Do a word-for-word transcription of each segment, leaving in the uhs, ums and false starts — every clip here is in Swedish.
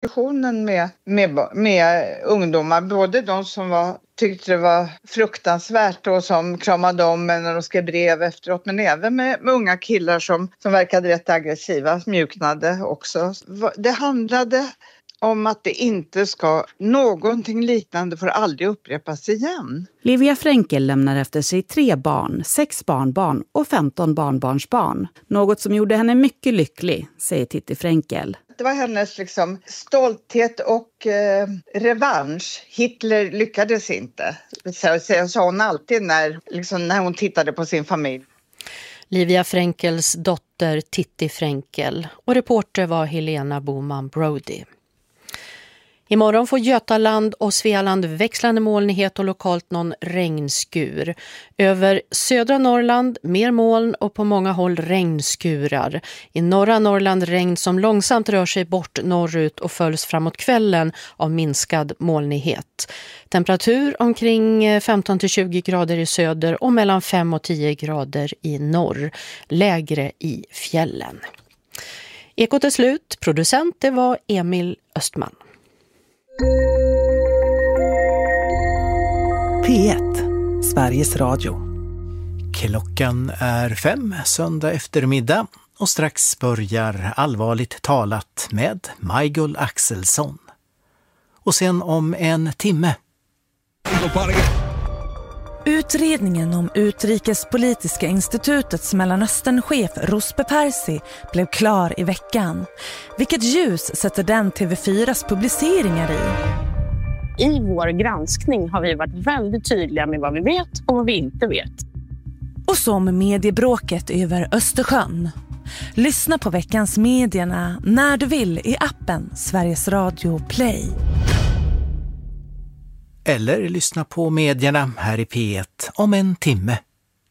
Med, med, med ungdomar, både de som var, tyckte det var fruktansvärt och som kramade om när de skrev brev efteråt, men även med, med unga killar som, som verkade rätt aggressiva, mjuknade också. Det handlade om att det inte ska, någonting liknande får aldrig upprepas igen. Livia Fränkel lämnar efter sig tre barn, sex barnbarn och femton barnbarnsbarn. Något som gjorde henne mycket lycklig, säger Titti Fränkel. Det var hennes liksom stolthet och eh, revansch. Hitler lyckades inte, så, så sa hon alltid när, liksom, när hon tittade på sin familj. Livia Fränkels dotter Titti Fränkel och reporter var Helena Boman Brody. Imorgon får Götaland och Svealand växlande molnighet och lokalt någon regnskur. Över södra Norrland mer moln och på många håll regnskurar. I norra Norrland regn som långsamt rör sig bort norrut och följs framåt kvällen av minskad molnighet. Temperatur omkring femton till tjugo grader i söder och mellan fem och tio grader i norr. Lägre i fjällen. Ekot är slut. Producent det var Emil Östman. P ett, Sveriges Radio. Klockan är fem söndag eftermiddag och strax börjar Allvarligt talat med Maj-Gull Axelsson. Och sen om en timme. Utredningen om Utrikespolitiska institutets Mellanösternchef Rosbe Persi blev klar i veckan. Vilket ljus sätter den T V fyras publiceringar i? I vår granskning har vi varit väldigt tydliga med vad vi vet och vad vi inte vet. Och så med mediebråket över Östersjön. Lyssna på veckans medierna när du vill i appen Sveriges Radio Play. Eller lyssna på medierna här i P ett om en timme.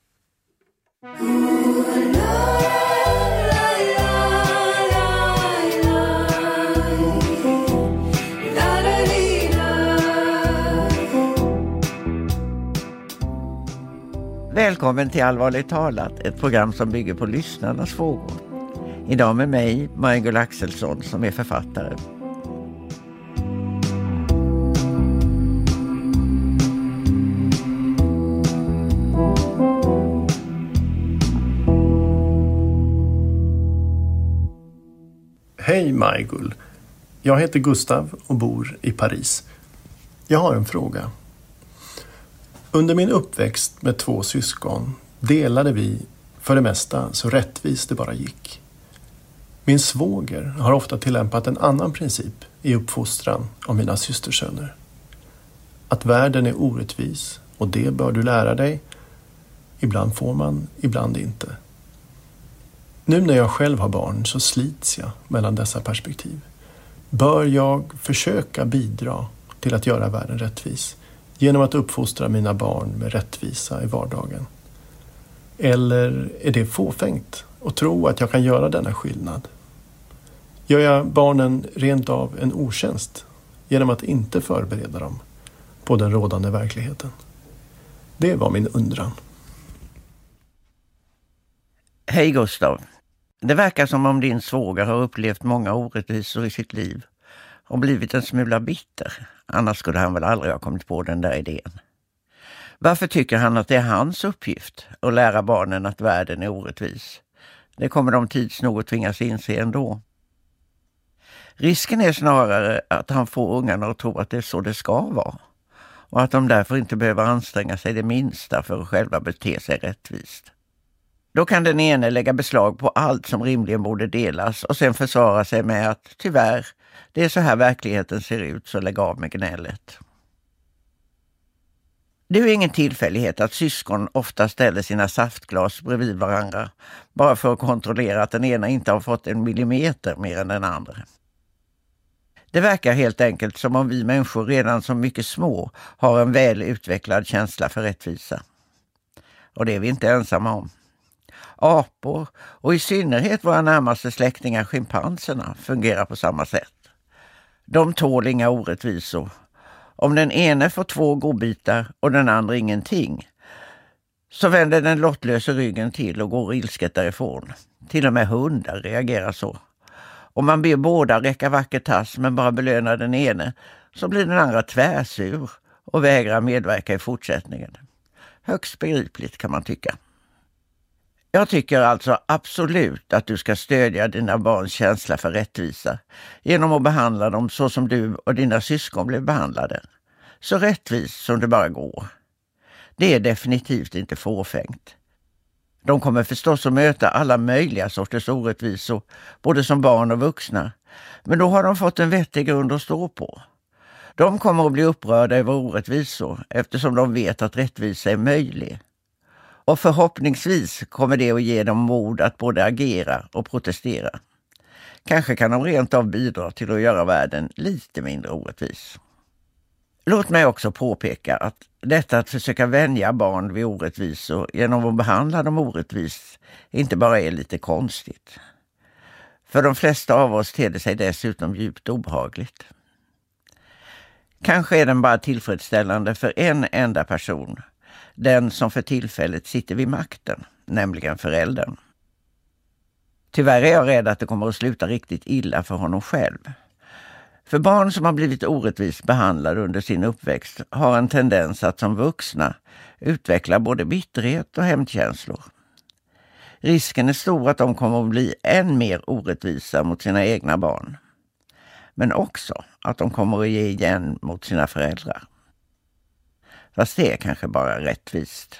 Välkommen till Allvarligt talat, ett program som bygger på lyssnarnas frågor. Idag med mig, Maj-Gull Axelsson, som är författare. Hej Maj-Gull. Jag heter Gustav och bor i Paris. Jag har en fråga. Under min uppväxt med två syskon delade vi för det mesta så rättvist det bara gick. Min svåger har ofta tillämpat en annan princip i uppfostran av mina systersöner. Att världen är orättvis och det bör du lära dig. Ibland får man, ibland inte. Nu när jag själv har barn så slits jag mellan dessa perspektiv. Bör jag försöka bidra till att göra världen rättvis genom att uppfostra mina barn med rättvisa i vardagen? Eller är det fåfängt att tro att jag kan göra denna skillnad? Gör jag barnen rent av en otjänst genom att inte förbereda dem på den rådande verkligheten? Det var min undran. Hej Gustav. Det verkar som om din svåger har upplevt många orättvisor i sitt liv och blivit en smula bitter. Annars skulle han väl aldrig ha kommit på den där idén. Varför tycker han att det är hans uppgift att lära barnen att världen är orättvis? Det kommer de tids nog att tvingas inse ändå. Risken är snarare att han får ungarna att tro att det är så det ska vara. Och att de därför inte behöver anstränga sig det minsta för att själva bete sig rättvist. Då kan den ene lägga beslag på allt som rimligen borde delas och sen försvara sig med att tyvärr, det är så här verkligheten ser ut, så lägg av med gnället. Det är ingen tillfällighet att syskon ofta ställer sina saftglas bredvid varandra bara för att kontrollera att den ena inte har fått en millimeter mer än den andra. Det verkar helt enkelt som om vi människor redan som mycket små har en väl utvecklad känsla för rättvisa. Och det är vi inte ensamma om. Apor och i synnerhet våra närmaste släktingar schimpanserna fungerar på samma sätt. De tål inga orättvisor. Om den ene får två godbitar och den andra ingenting, så vänder den lottlösa ryggen till och går ilsket därifrån. Till och med hundar reagerar så. Om man ber båda räcka vacker tass men bara belönar den ene, så blir den andra tvärsur och vägrar medverka i fortsättningen. Högst begripligt kan man tycka. Jag tycker alltså absolut att du ska stödja dina barns känsla för rättvisa genom att behandla dem så som du och dina syskon blev behandlade. Så rättvist som det bara går. Det är definitivt inte fåfängt. De kommer förstås att möta alla möjliga sorters orättvisor, både som barn och vuxna. Men då har de fått en vettig grund att stå på. De kommer att bli upprörda över orättvisor eftersom de vet att rättvisa är möjlig. Och förhoppningsvis kommer det att ge dem mod att både agera och protestera. Kanske kan de rent av bidra till att göra världen lite mindre orättvis. Låt mig också påpeka att detta att försöka vänja barn vid orättvisor genom att behandla dem orättvist inte bara är lite konstigt. För de flesta av oss ter det sig dessutom djupt obehagligt. Kanske är den bara tillfredsställande för en enda person, den som för tillfället sitter vid makten, nämligen föräldern. Tyvärr är jag rädd att det kommer att sluta riktigt illa för honom själv. För barn som har blivit orättvist behandlade under sin uppväxt har en tendens att som vuxna utveckla både bitterhet och hämndkänslor. Risken är stor att de kommer att bli än mer orättvisa mot sina egna barn. Men också att de kommer att ge igen mot sina föräldrar. Fast det är kanske bara rättvist.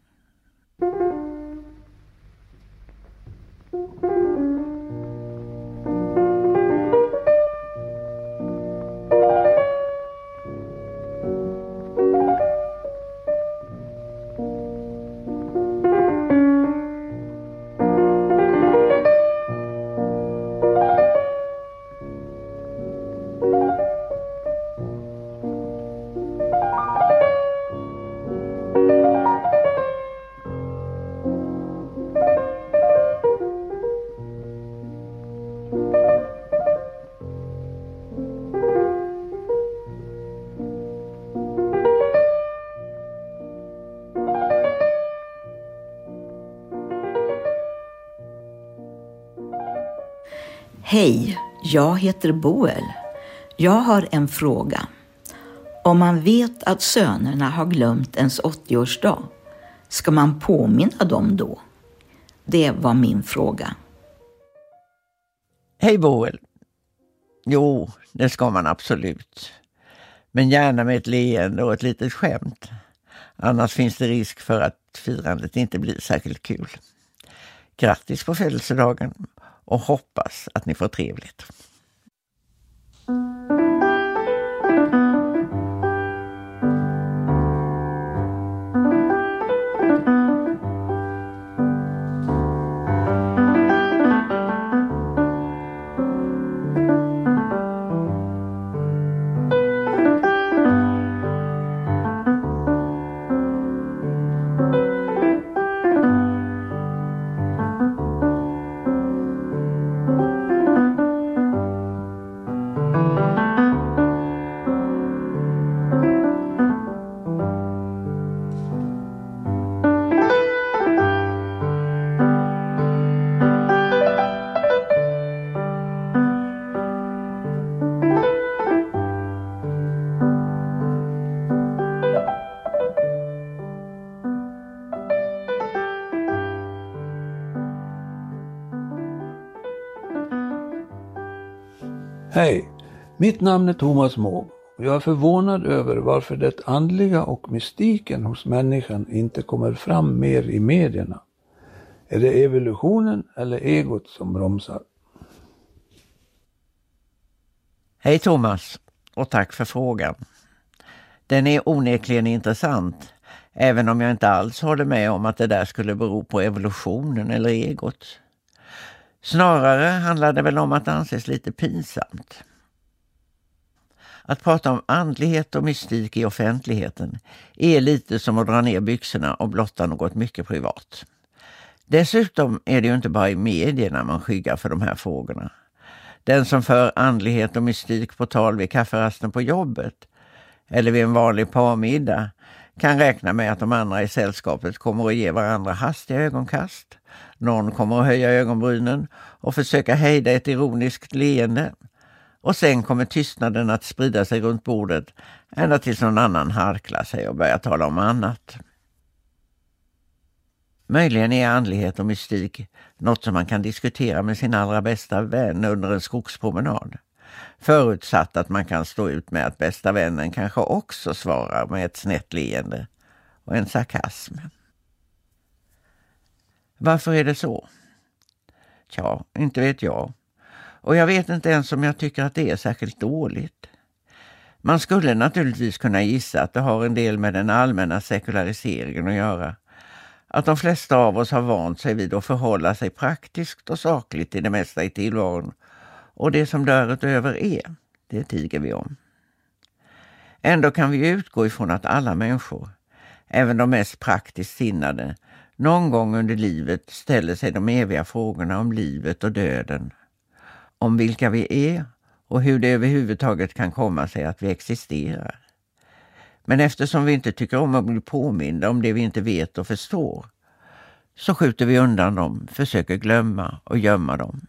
Hej, jag heter Boel. Jag har en fråga. Om man vet att sönerna har glömt ens åttioårsdag, ska man påminna dem då? Det var min fråga. Hej Boel. Jo, det ska man absolut. Men gärna med ett leende och ett litet skämt. Annars finns det risk för att firandet inte blir särskilt kul. Grattis på födelsedagen och hoppas att ni får trevligt. Hej, mitt namn är Thomas Måg och jag är förvånad över varför det andliga och mystiken hos människan inte kommer fram mer i medierna. Är det evolutionen eller egot som bromsar? Hej Thomas, och tack för frågan. Den är onekligen intressant, även om jag inte alls håller med om att det där skulle bero på evolutionen eller egot. Snarare handlar det väl om att det anses lite pinsamt. Att prata om andlighet och mystik i offentligheten är lite som att dra ner byxorna och blotta något mycket privat. Dessutom är det ju inte bara i medierna man skyggar för de här frågorna. Den som för andlighet och mystik på tal vid kafferasten på jobbet eller vid en vanlig parmiddag kan räkna med att de andra i sällskapet kommer att ge varandra hastiga ögonkast. Någon kommer att höja ögonbrynen och försöka hejda ett ironiskt leende. Och sen kommer tystnaden att sprida sig runt bordet ända tills någon annan harklar sig och börjar tala om annat. Möjligen är andlighet och mystik något som man kan diskutera med sin allra bästa vän under en skogspromenad. Förutsatt att man kan stå ut med att bästa vännen kanske också svarar med ett snett leende och en sarkasm. Varför är det så? Tja, inte vet jag. Och jag vet inte ens om jag tycker att det är särskilt dåligt. Man skulle naturligtvis kunna gissa att det har en del med den allmänna sekulariseringen att göra. Att de flesta av oss har vant sig vid att förhålla sig praktiskt och sakligt till det mesta i tillvaron. Och det som därutöver är, det tiger vi om. Ändå kan vi utgå ifrån att alla människor, även de mest praktiskt sinnade, någon gång under livet ställer sig de eviga frågorna om livet och döden. Om vilka vi är och hur det överhuvudtaget kan komma sig att vi existerar. Men eftersom vi inte tycker om att bli påminda om det vi inte vet och förstår, så skjuter vi undan dem, försöker glömma och gömma dem.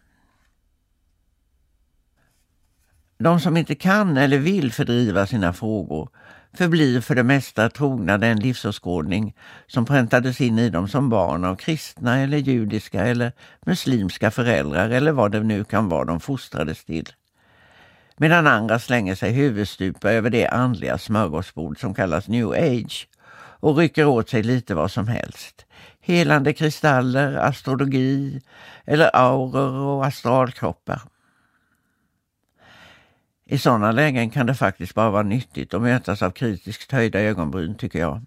De som inte kan eller vill fördriva sina frågor förblir för det mesta trogna den livsåskådning som präntades in i dem som barn av kristna eller judiska eller muslimska föräldrar eller vad det nu kan vara de fostrades till. Medan andra slänger sig huvudstupa över det andliga smörgåsbord som kallas New Age och rycker åt sig lite vad som helst. Helande kristaller, astrologi eller auror och astralkroppar. I sådana lägen kan det faktiskt bara vara nyttigt att mötas av kritiskt höjda ögonbryn, tycker jag.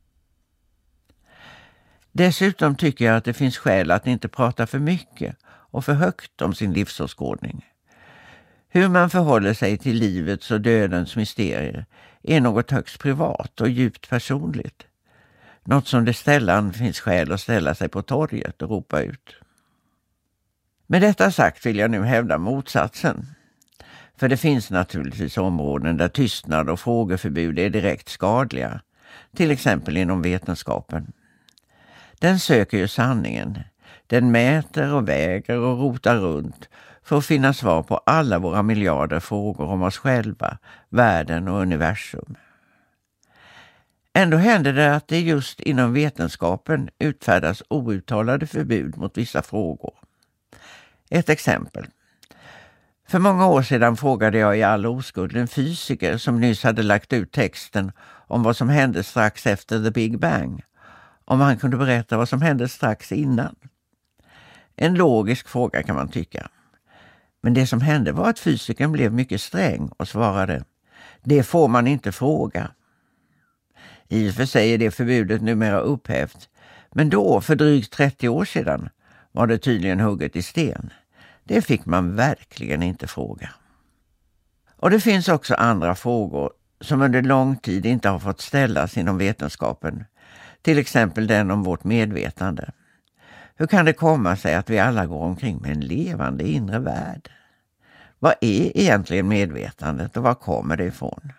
Dessutom tycker jag att det finns skäl att inte prata för mycket och för högt om sin livsåskådning. Hur man förhåller sig till livets och dödens mysterier är något högst privat och djupt personligt. Något som det ställan finns skäl att ställa sig på torget och ropa ut. Med detta sagt vill jag nu hävda motsatsen. För det finns naturligtvis områden där tystnad och frågeförbud är direkt skadliga. Till exempel inom vetenskapen. Den söker ju sanningen. Den mäter och väger och rotar runt för att finna svar på alla våra miljarder frågor om oss själva, världen och universum. Ändå händer det att det just inom vetenskapen utfärdas outtalade förbud mot vissa frågor. Ett exempel. För många år sedan frågade jag i all oskuld en fysiker som nyss hade lagt ut texten om vad som hände strax efter The Big Bang, om han kunde berätta vad som hände strax innan. En logisk fråga kan man tycka. Men det som hände var att fysikern blev mycket sträng och svarade: det får man inte fråga. I och för sig är det förbudet numera upphävt, men då, för drygt trettio år sedan, var det tydligen hugget i sten. Det fick man verkligen inte fråga. Och det finns också andra frågor som under lång tid inte har fått ställas inom vetenskapen. Till exempel den om vårt medvetande. Hur kan det komma sig att vi alla går omkring med en levande inre värld? Vad är egentligen medvetandet och var kommer det ifrån?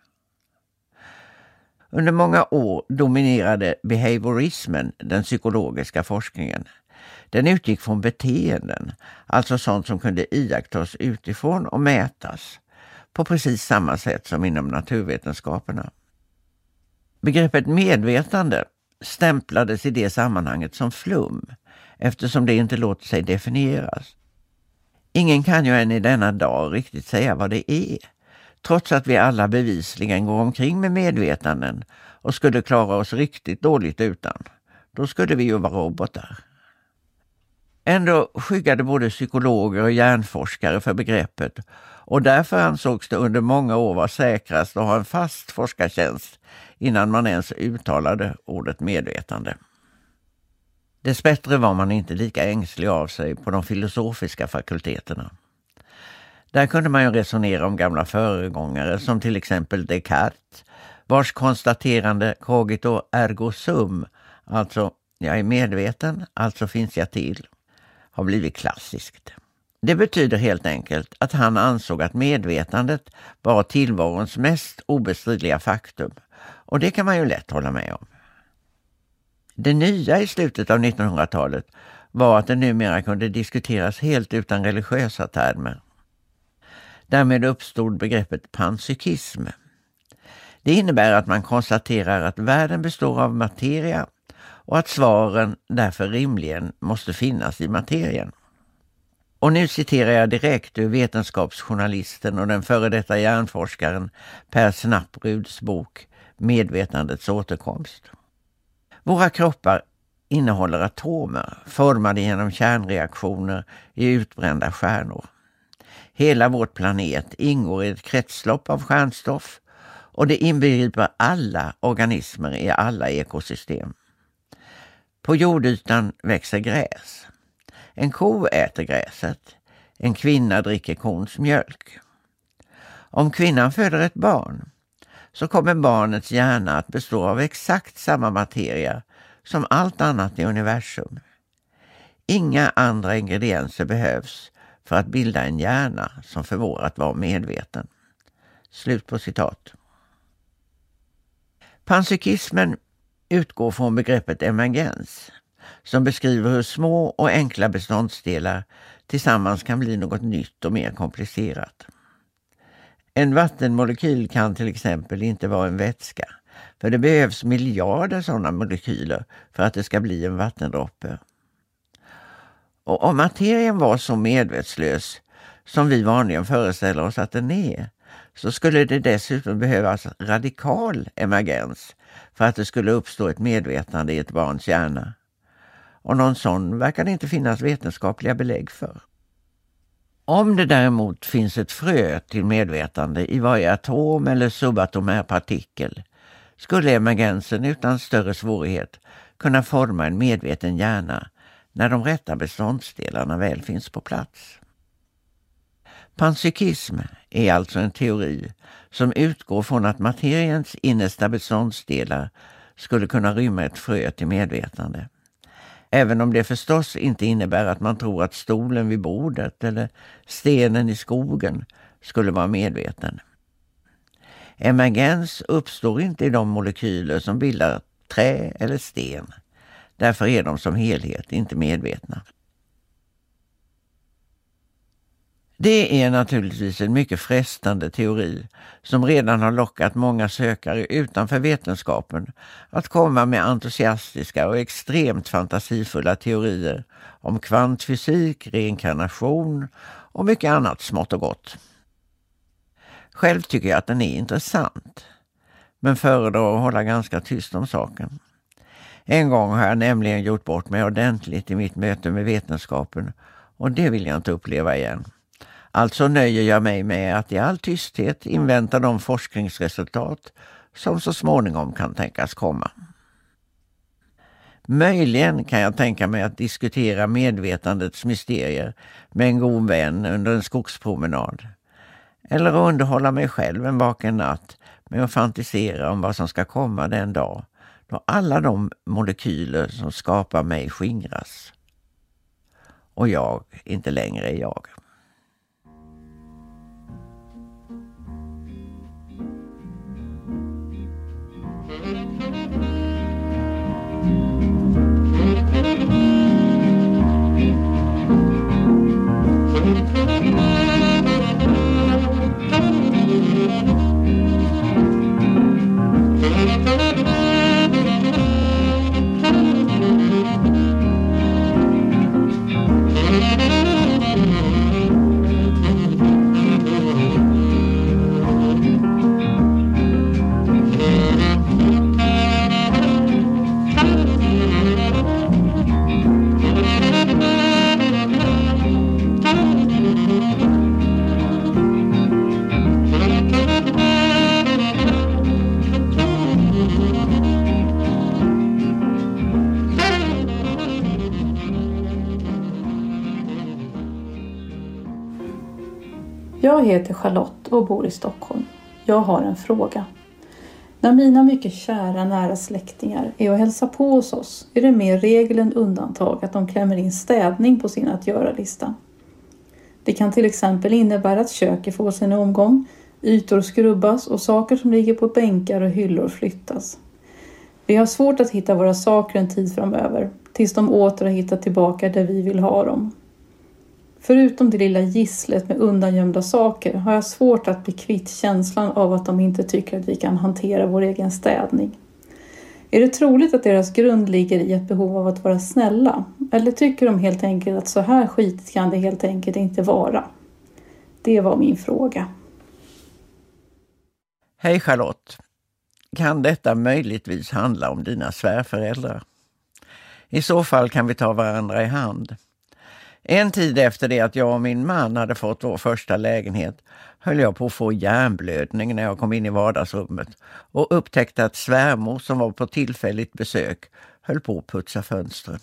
Under många år dominerade behaviorismen den psykologiska forskningen. Den utgick från beteenden, alltså sånt som kunde iakttas utifrån och mätas, på precis samma sätt som inom naturvetenskaperna. Begreppet medvetande stämplades i det sammanhanget som flum, eftersom det inte låter sig definieras. Ingen kan ju än i denna dag riktigt säga vad det är, trots att vi alla bevisligen går omkring med medvetanden och skulle klara oss riktigt dåligt utan. Då skulle vi ju vara robotar. Ändå skyggade både psykologer och hjärnforskare för begreppet, och därför ansågs det under många år vara säkrast att ha en fast forskartjänst innan man ens uttalade ordet medvetande. Dessbättre var man inte lika ängslig av sig på de filosofiska fakulteterna. Där kunde man ju resonera om gamla föregångare som till exempel Descartes, vars konstaterande cogito ergo sum, alltså jag är medveten, alltså finns jag till, har blivit klassiskt. Det betyder helt enkelt att han ansåg att medvetandet var tillvarons mest obestridliga faktum Och det kan man ju lätt hålla med om. Det nya i slutet av nittonhundratalet var att det numera kunde diskuteras helt utan religiösa termer. Därmed uppstod begreppet panpsykism. Det innebär att man konstaterar att världen består av materia och att svaren därför rimligen måste finnas i materien. Och nu citerar jag direkt ur vetenskapsjournalisten och den före detta hjärnforskaren Per Snappruds bok Medvetandets återkomst. Våra kroppar innehåller atomer formade genom kärnreaktioner i utbrända stjärnor. Hela vårt planet ingår i ett kretslopp av stjärnstoff och det inbegriper alla organismer i alla ekosystem. På jordytan växer gräs. En ko äter gräset. En kvinna dricker kons mjölk. Om kvinnan föder ett barn så kommer barnets hjärna att bestå av exakt samma materia som allt annat i universum. Inga andra ingredienser behövs för att bilda en hjärna som förmår att vara medveten. Slut på citat. Panpsykismen utgår från begreppet emergens som beskriver hur små och enkla beståndsdelar tillsammans kan bli något nytt och mer komplicerat. En vattenmolekyl kan till exempel inte vara en vätska, för det behövs miljarder sådana molekyler för att det ska bli en vattendroppe. Och om materien var så medvetslös som vi vanligen föreställer oss att den är, så skulle det dessutom behövas radikal emergens för att det skulle uppstå ett medvetande i ett barns hjärna. Och någon sån verkar det inte finnas vetenskapliga belägg för. Om det däremot finns ett frö till medvetande i varje atom eller subatomär partikel, skulle emergensen utan större svårighet kunna forma en medveten hjärna när de rätta beståndsdelarna väl finns på plats. Panpsykism är alltså en teori som utgår från att materiens innersta beståndsdelar skulle kunna rymma ett frö till medvetande. Även om det förstås inte innebär att man tror att stolen vid bordet eller stenen i skogen skulle vara medveten. Emergens uppstår inte i de molekyler som bildar trä eller sten. Därför är de som helhet inte medvetna. Det är naturligtvis en mycket frestande teori som redan har lockat många sökare utanför vetenskapen att komma med entusiastiska och extremt fantasifulla teorier om kvantfysik, reinkarnation och mycket annat smått och gott. Själv tycker jag att den är intressant, men föredrar att hålla ganska tyst om saken. En gång har jag nämligen gjort bort mig ordentligt i mitt möte med vetenskapen och det vill jag inte uppleva igen. Alltså nöjer jag mig med att i all tysthet invänta de forskningsresultat som så småningom kan tänkas komma. Möjligen kan jag tänka mig att diskutera medvetandets mysterier med en god vän under en skogspromenad. Eller att underhålla mig själv en vaken natt med att fantisera om vad som ska komma den dag då alla de molekyler som skapar mig skingras. Och jag inte längre är jag. Jag heter Charlotte och bor i Stockholm. Jag har en fråga. När mina mycket kära nära släktingar är och hälsar på hos oss är det mer regel än undantag att de klämmer in städning på sin att göra-lista. Det kan till exempel innebära att köket får sin omgång, Ytor skrubbas och saker som ligger på bänkar och hyllor flyttas. Vi har svårt att hitta våra saker en tid framöver, tills de åter har hittat tillbaka där vi vill ha dem. Förutom det lilla gisslet med undangömda saker har jag svårt att bli kvitt känslan av att de inte tycker att vi kan hantera vår egen städning. Är det troligt att deras grund ligger i ett behov av att vara snälla? Eller tycker de helt enkelt att så här skitigt kan det helt enkelt inte vara? Det var min fråga. Hej Charlotte. Kan detta möjligtvis handla om dina svärföräldrar? I så fall kan vi ta varandra i hand. En tid efter det att jag och min man hade fått vår första lägenhet höll jag på att få hjärnblödning när jag kom in i vardagsrummet och upptäckte att svärmor som var på tillfälligt besök höll på att putsa fönstren.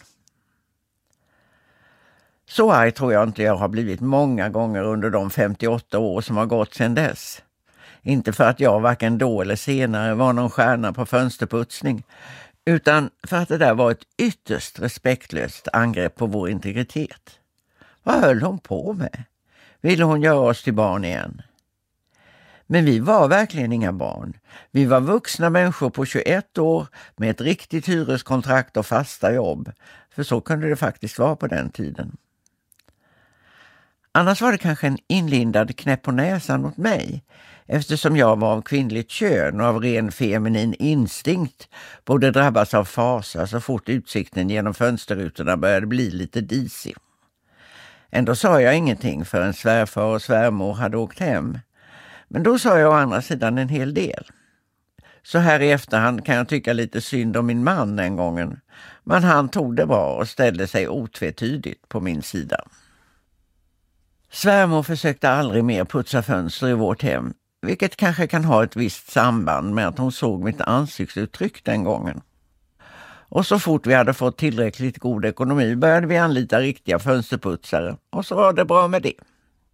Så arg tror jag inte jag har blivit många gånger under de femtioåtta år som har gått sedan dess. Inte för att jag varken då eller senare var någon stjärna på fönsterputsning, utan för att det där var ett ytterst respektlöst angrepp på vår integritet. Vad höll hon på med? Ville hon göra oss till barn igen? Men vi var verkligen inga barn. Vi var vuxna människor på tjugoett år med ett riktigt hyreskontrakt och fasta jobb. För så kunde det faktiskt vara på den tiden. Annars var det kanske en inlindad knäpp på näsan åt mig, eftersom jag var av kvinnligt kön och av ren feminin instinkt borde drabbas av fasa så fort utsikten genom fönsterrutorna började bli lite disig. Ändå sa jag ingenting förrän svärfar och svärmor hade åkt hem. Men då sa jag å andra sidan en hel del. Så här i efterhand kan jag tycka lite synd om min man den gången. Men han tog det bra och ställde sig otvetydigt på min sida. Svärmor försökte aldrig mer putsa fönster i vårt hem, vilket kanske kan ha ett visst samband med att hon såg mitt ansiktsuttryck den gången. Och så fort vi hade fått tillräckligt god ekonomi började vi anlita riktiga fönsterputsare och så var det bra med det.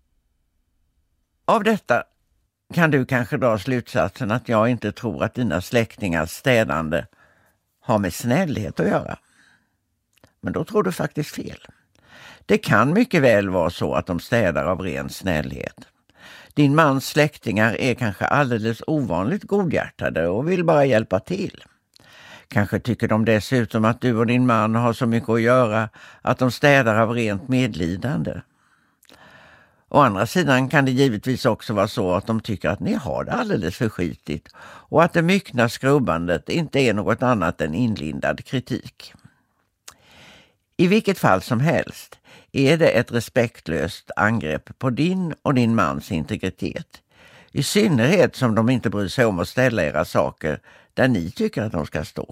Av detta kan du kanske dra slutsatsen att jag inte tror att dina släktingars städande har med snällhet att göra. Men då tror du faktiskt fel. Det kan mycket väl vara så att de städar av ren snällhet. Din mans släktingar är kanske alldeles ovanligt godhjärtade och vill bara hjälpa till. Kanske tycker de dessutom att du och din man har så mycket att göra att de städar av rent medlidande. Å andra sidan kan det givetvis också vara så att de tycker att ni har det alldeles för skitigt och att det myckna skrubbandet inte är något annat än inlindad kritik. I vilket fall som helst är det ett respektlöst angrepp på din och din mans integritet. I synnerhet som de inte bryr sig om att ställa era saker där ni tycker att de ska stå.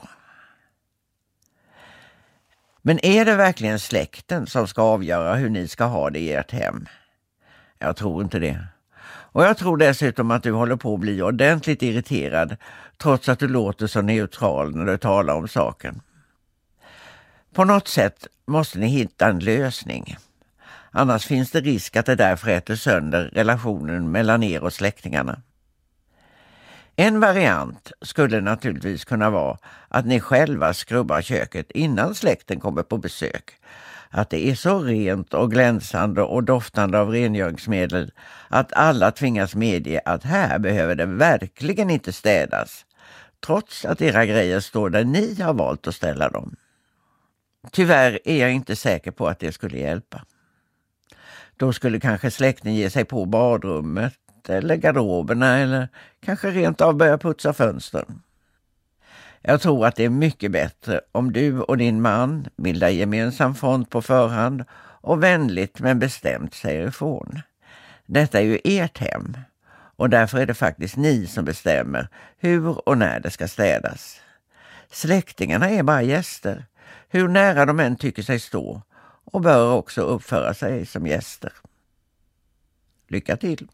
Men är det verkligen släkten som ska avgöra hur ni ska ha det i ert hem? Jag tror inte det. Och jag tror dessutom att du håller på att bli ordentligt irriterad trots att du låter så neutral när du talar om saken. På något sätt måste ni hitta en lösning. Annars finns det risk att det därför äter sönder relationen mellan er och släktingarna. En variant skulle naturligtvis kunna vara att ni själva skrubbar köket innan släkten kommer på besök. Att det är så rent och glänsande och doftande av rengöringsmedel att alla tvingas medge att här behöver det verkligen inte städas, trots att era grejer står där ni har valt att ställa dem. Tyvärr är jag inte säker på att det skulle hjälpa. Då skulle kanske släkten ge sig på badrummet eller garderoberna eller kanske rent av börja putsa fönstren. Jag tror att det är mycket bättre om du och din man bildar gemensam front på förhand och vänligt men bestämt säger ifrån. Detta är ju ert hem och därför är det faktiskt ni som bestämmer hur och när det ska städas. Släktingarna är bara gäster, hur nära de än tycker sig stå, och bör också uppföra sig som gäster. Lycka till!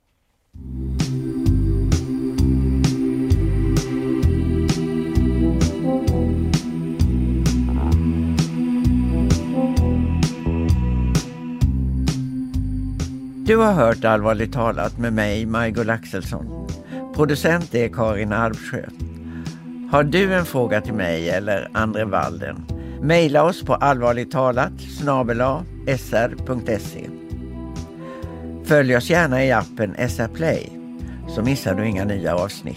Du har hört Allvarligt talat med mig, Michael Axelsson. Producent är Karin Alpsjö. Har du en fråga till mig eller Andre Walden? Maila oss på allvarligtalat snabel-a s r punkt se. Följ oss gärna i appen S R Play så missar du inga nya avsnitt.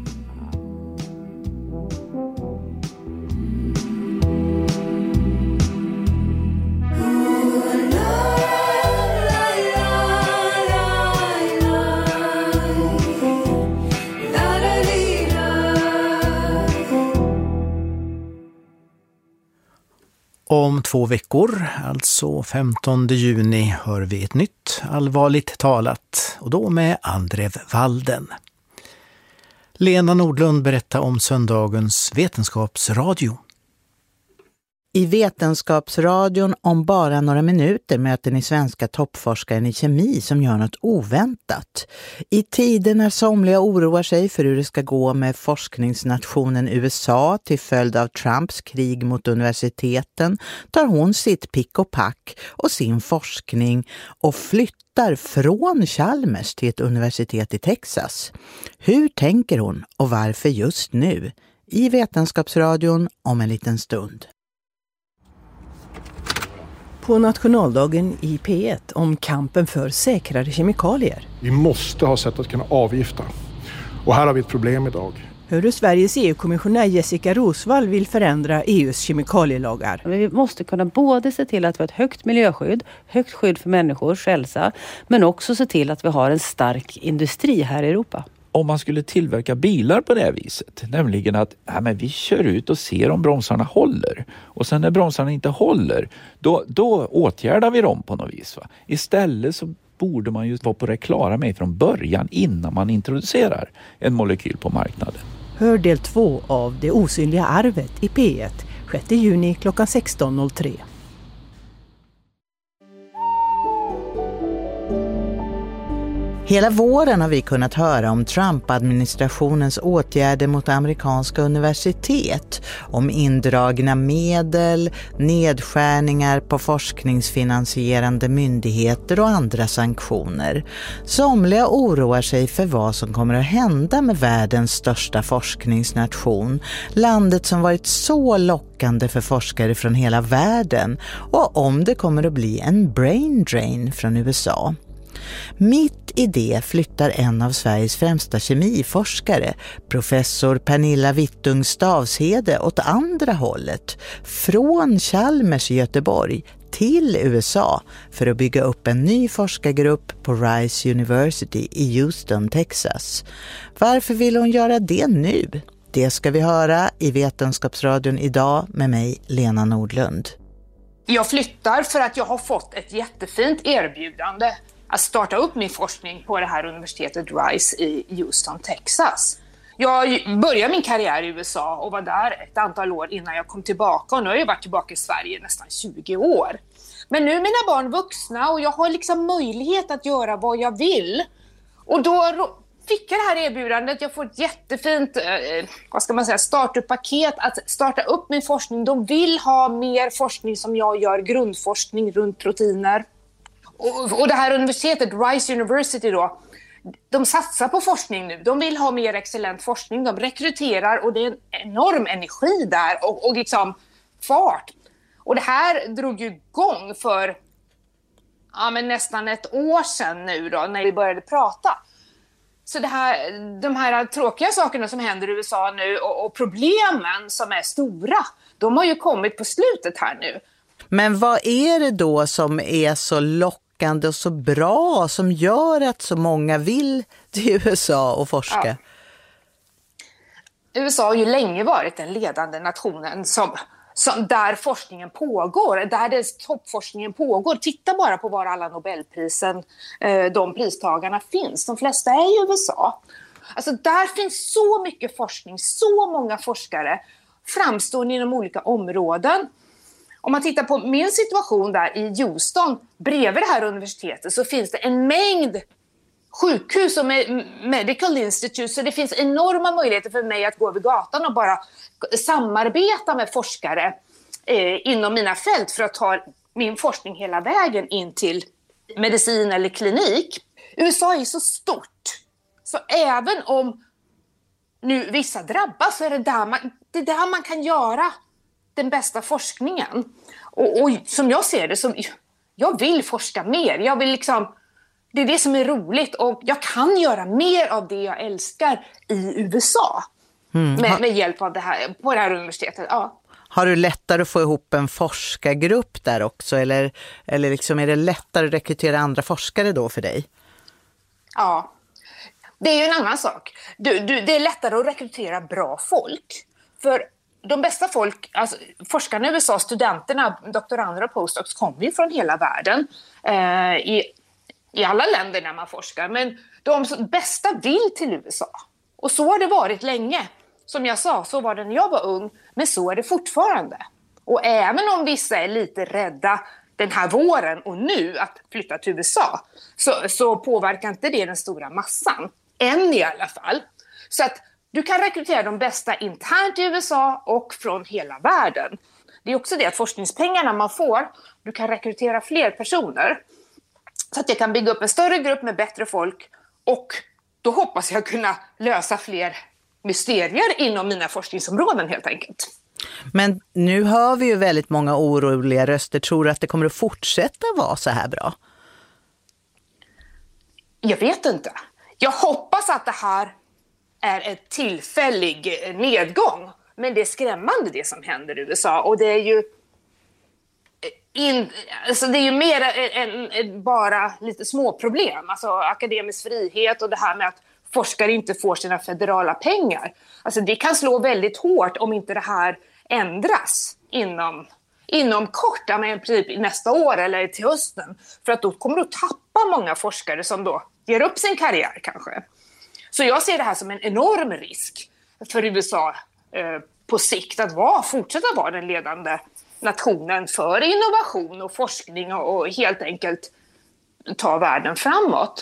Om två veckor, alltså femtonde juni, hör vi ett nytt Allvarligt talat, och då med Andrev Walden. Lena Nordlund berättar om söndagens Vetenskapsradio. I Vetenskapsradion om bara några minuter möter ni svenska toppforskaren i kemi som gör något oväntat. I tider när somliga oroar sig för hur det ska gå med forskningsnationen U S A till följd av Trumps krig mot universiteten tar hon sitt pick och pack och sin forskning och flyttar från Chalmers till ett universitet i Texas. Hur tänker hon och varför just nu? I Vetenskapsradion om en liten stund. På nationaldagen i P ett om kampen för säkrare kemikalier. Vi måste ha sätt att kunna avgifta. Och här har vi ett problem idag. Hur Sveriges E U-kommissionär Jessica Rosvall vill förändra E U:s kemikalielagar. Vi måste kunna både se till att vi har ett högt miljöskydd, högt skydd för människors hälsa, men också se till att vi har en stark industri här i Europa. Om man skulle tillverka bilar på det här viset, nämligen att ja, men vi kör ut och ser om bromsarna håller. Och sen när bromsarna inte håller, då, då åtgärdar vi dem på något vis. Va? Istället så borde man ju vara på det klara med från början innan man introducerar en molekyl på marknaden. Hör del två av Det osynliga arvet i P ett, sjätte juni klockan sexton noll tre. Hela våren har vi kunnat höra om Trump-administrationens åtgärder mot amerikanska universitet, om indragna medel, nedskärningar på forskningsfinansierande myndigheter och andra sanktioner. Somliga oroar sig för vad som kommer att hända med världens största forskningsnation, landet som varit så lockande för forskare från hela världen, och om det kommer att bli en brain drain från U S A. Mitt i det flyttar en av Sveriges främsta kemiforskare, professor Pernilla Wittung Stavshede, åt andra hållet, från Chalmers i Göteborg till U S A för att bygga upp en ny forskargrupp på Rice University i Houston, Texas. Varför vill hon göra det nu? Det ska vi höra i Vetenskapsradion idag med mig, Lena Nordlund. Jag flyttar för att jag har fått ett jättefint erbjudande att starta upp min forskning på det här universitetet Rice i Houston, Texas. Jag började min karriär i U S A och var där ett antal år innan jag kom tillbaka. Och nu har jag varit tillbaka i Sverige i nästan tjugo år. Men nu är mina barn vuxna och jag har liksom möjlighet att göra vad jag vill. Och då fick jag det här erbjudandet. Jag får ett jättefint eh, vad ska man säga, startup-paket att starta upp min forskning. De vill ha mer forskning som jag gör, grundforskning runt proteiner. Och, och det här universitetet, Rice University då, de satsar på forskning nu. De vill ha mer excellent forskning. De rekryterar och det är en enorm energi där och, och liksom fart. Och det här drog ju igång för ja, men nästan ett år sedan nu då, när vi började prata. Så det här, de här tråkiga sakerna som händer i U S A nu och, och problemen som är stora, de har ju kommit på slutet här nu. Men vad är det då som är så lockande och så bra som gör att så många vill till U S A och forska? Ja. U S A har ju länge varit den ledande nationen som, som där forskningen pågår, där det, toppforskningen pågår. Titta bara på var alla Nobelprisen, de pristagarna finns. De flesta är i U S A. Alltså där finns så mycket forskning, så många forskare framstående inom olika områden. Om man tittar på min situation där i Houston, bredvid det här universitetet, så finns det en mängd sjukhus och medical institutes. Så det finns enorma möjligheter för mig att gå över gatan och bara samarbeta med forskare eh, inom mina fält för att ta min forskning hela vägen in till medicin eller klinik. U S A är så stort, så även om nu vissa drabbas så är det där man, det är där man kan göra den bästa forskningen. Och, och som jag ser det, så jag vill forska mer. Jag vill liksom Det är det som är roligt och jag kan göra mer av det jag älskar i U S A mm. med, med hjälp av det här på det här universitetet. Ja. Har du lättare att få ihop en forskargrupp där också eller, eller liksom är det lättare att rekrytera andra forskare då för dig? Ja, det är ju en annan sak. Du, du, det är lättare att rekrytera bra folk. För de bästa folk, alltså forskarna i U S A, studenterna, doktorander och postdocs kommer ju från hela världen. Eh, i, I alla länder när man forskar. Men de bästa vill till U S A. Och så har det varit länge. Som jag sa, så var det när jag var ung. Men så är det fortfarande. Och även om vissa är lite rädda den här våren och nu att flytta till U S A. Så, så påverkar inte det den stora massan. Än i alla fall. Så att du kan rekrytera de bästa internt i U S A och från hela världen. Det är också det att forskningspengarna man får, du kan rekrytera fler personer. Så att jag kan bygga upp en större grupp med bättre folk och då hoppas jag kunna lösa fler mysterier inom mina forskningsområden helt enkelt. Men nu hör vi ju väldigt många oroliga röster. Tror du att det kommer att fortsätta vara så här bra? Jag vet inte. Jag hoppas att det här är en tillfällig nedgång. Men det är skrämmande det som händer i U S A. Och det är ju, in, alltså det är ju mer än, än bara lite små problem. Alltså akademisk frihet och det här med att forskare inte får sina federala pengar. Alltså det kan slå väldigt hårt om inte det här ändras inom, inom kort, men princip nästa år eller till hösten. För att då kommer du tappa många forskare som då ger upp sin karriär kanske. Så jag ser det här som en enorm risk för U S A eh, på sikt att vara, fortsätta vara den ledande nationen för innovation och forskning och, och helt enkelt ta världen framåt.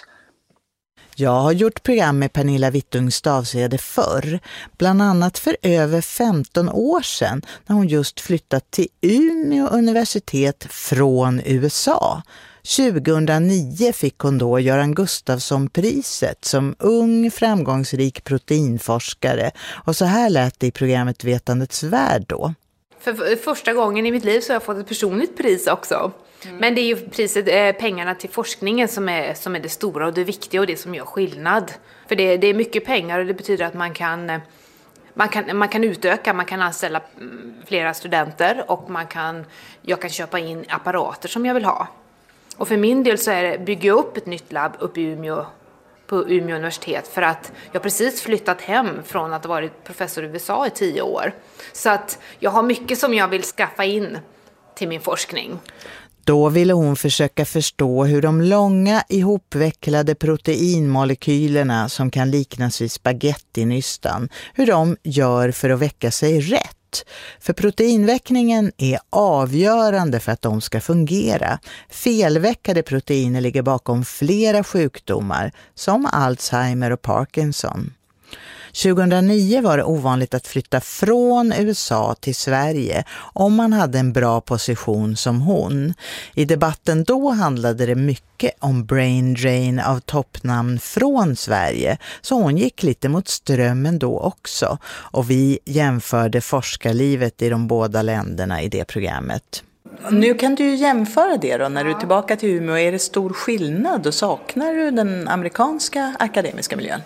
Jag har gjort program med Pernilla Vittung Stavsede förr, bland annat för över femton år sedan när hon just flyttat till Umeå universitet från U S A. tjugohundranio fick hon då Göran Gustafsson-priset som ung framgångsrik proteinforskare och så här lät det i programmet Vetandets värld då. För första gången i mitt liv så har jag fått ett personligt pris också. Mm. Men det är ju priset, eh, pengarna till forskningen som är, som är det stora och det viktiga och det som gör skillnad. För det, det är mycket pengar och det betyder att man kan, man kan, man kan utöka, man kan anställa flera studenter och man kan, jag kan köpa in apparater som jag vill ha. Och för min del så är det bygga upp ett nytt labb uppe i Umeå, på Umeå universitet för att jag precis flyttat hem från att ha varit professor i U S A i tio år. Så att jag har mycket som jag vill skaffa in till min forskning. Då ville hon försöka förstå hur de långa ihopvecklade proteinmolekylerna som kan liknas vid spagettinystan, hur de gör för att väcka sig rätt. För proteinväckningen är avgörande för att de ska fungera. Felväckade proteiner ligger bakom flera sjukdomar som Alzheimer och Parkinson. tjugohundranio var det ovanligt att flytta från U S A till Sverige om man hade en bra position som hon. I debatten då handlade det mycket om brain drain av toppnamn från Sverige, så hon gick lite mot strömmen då också. Och vi jämförde forskarlivet i de båda länderna i det programmet. Nu kan du ju jämföra det då när du är tillbaka till Umeå. Är det stor skillnad och saknar du den amerikanska akademiska miljön?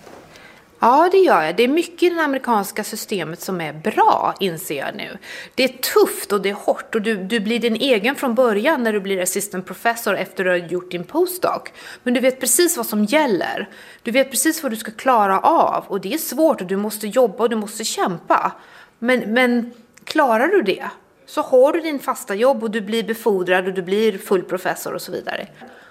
Ja, det gör jag. Det är mycket i det amerikanska systemet som är bra, inser jag nu. Det är tufft och det är hårt och du, du blir din egen från början när du blir assistant professor efter att du har gjort din postdoc. Men du vet precis vad som gäller. Du vet precis vad du ska klara av och det är svårt och du måste jobba och du måste kämpa. Men, men klarar du det så har du din fasta jobb och du blir befordrad och du blir full professor och så vidare.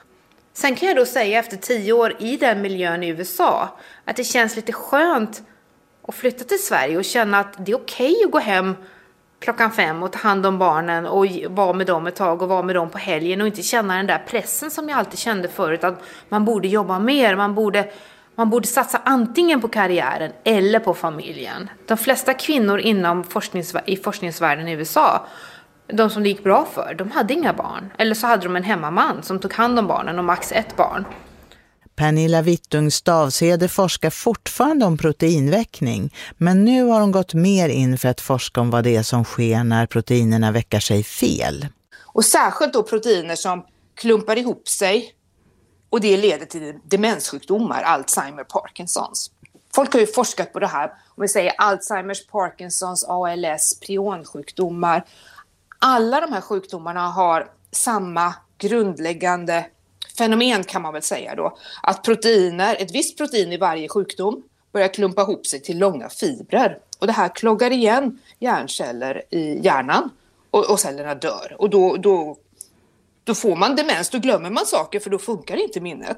Sen kan jag då säga efter tio år i den miljön i U S A att det känns lite skönt att flytta till Sverige och känna att det är okej att gå hem klockan fem och ta hand om barnen och vara med dem ett tag och vara med dem på helgen och inte känna den där pressen som jag alltid kände förut att man borde jobba mer, man borde, man borde satsa antingen på karriären eller på familjen. De flesta kvinnor inom forsknings, i forskningsvärlden i U S A, de som det gick bra för, de hade inga barn. Eller så hade de en hemmaman som tog hand om barnen och max ett barn. Pernilla Vittung Stavsede forskar fortfarande om proteinväckning. Men nu har hon gått mer in för att forska om vad det är som sker när proteinerna väcker sig fel. Och särskilt då proteiner som klumpar ihop sig Och det leder till demenssjukdomar, Alzheimer, Parkinsons. Folk har ju forskat på det här. Om vi säger Alzheimers, Parkinsons, A L S, prionsjukdomar. Alla de här sjukdomarna har samma grundläggande fenomen kan man väl säga då. Att proteiner, ett visst protein i varje sjukdom börjar klumpa ihop sig till långa fibrer. Och det här kloggar igen hjärnceller i hjärnan och, och cellerna dör. Och då, då, då får man demens, då glömmer man saker för då funkar inte minnet.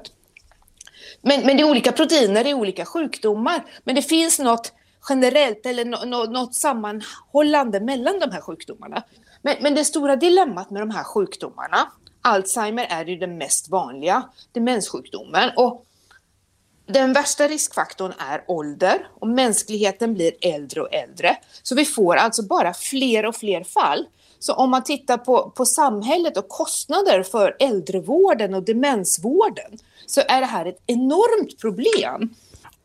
Men, men det är olika proteiner i olika sjukdomar. Men det finns något generellt eller no, no, något sammanhållande mellan de här sjukdomarna. Men, men det stora dilemmat med de här sjukdomarna, Alzheimer är ju den mest vanliga demenssjukdomen. Och den värsta riskfaktorn är ålder och mänskligheten blir äldre och äldre. Så vi får alltså bara fler och fler fall. Så om man tittar på, på samhället och kostnader för äldrevården och demensvården så är det här ett enormt problem.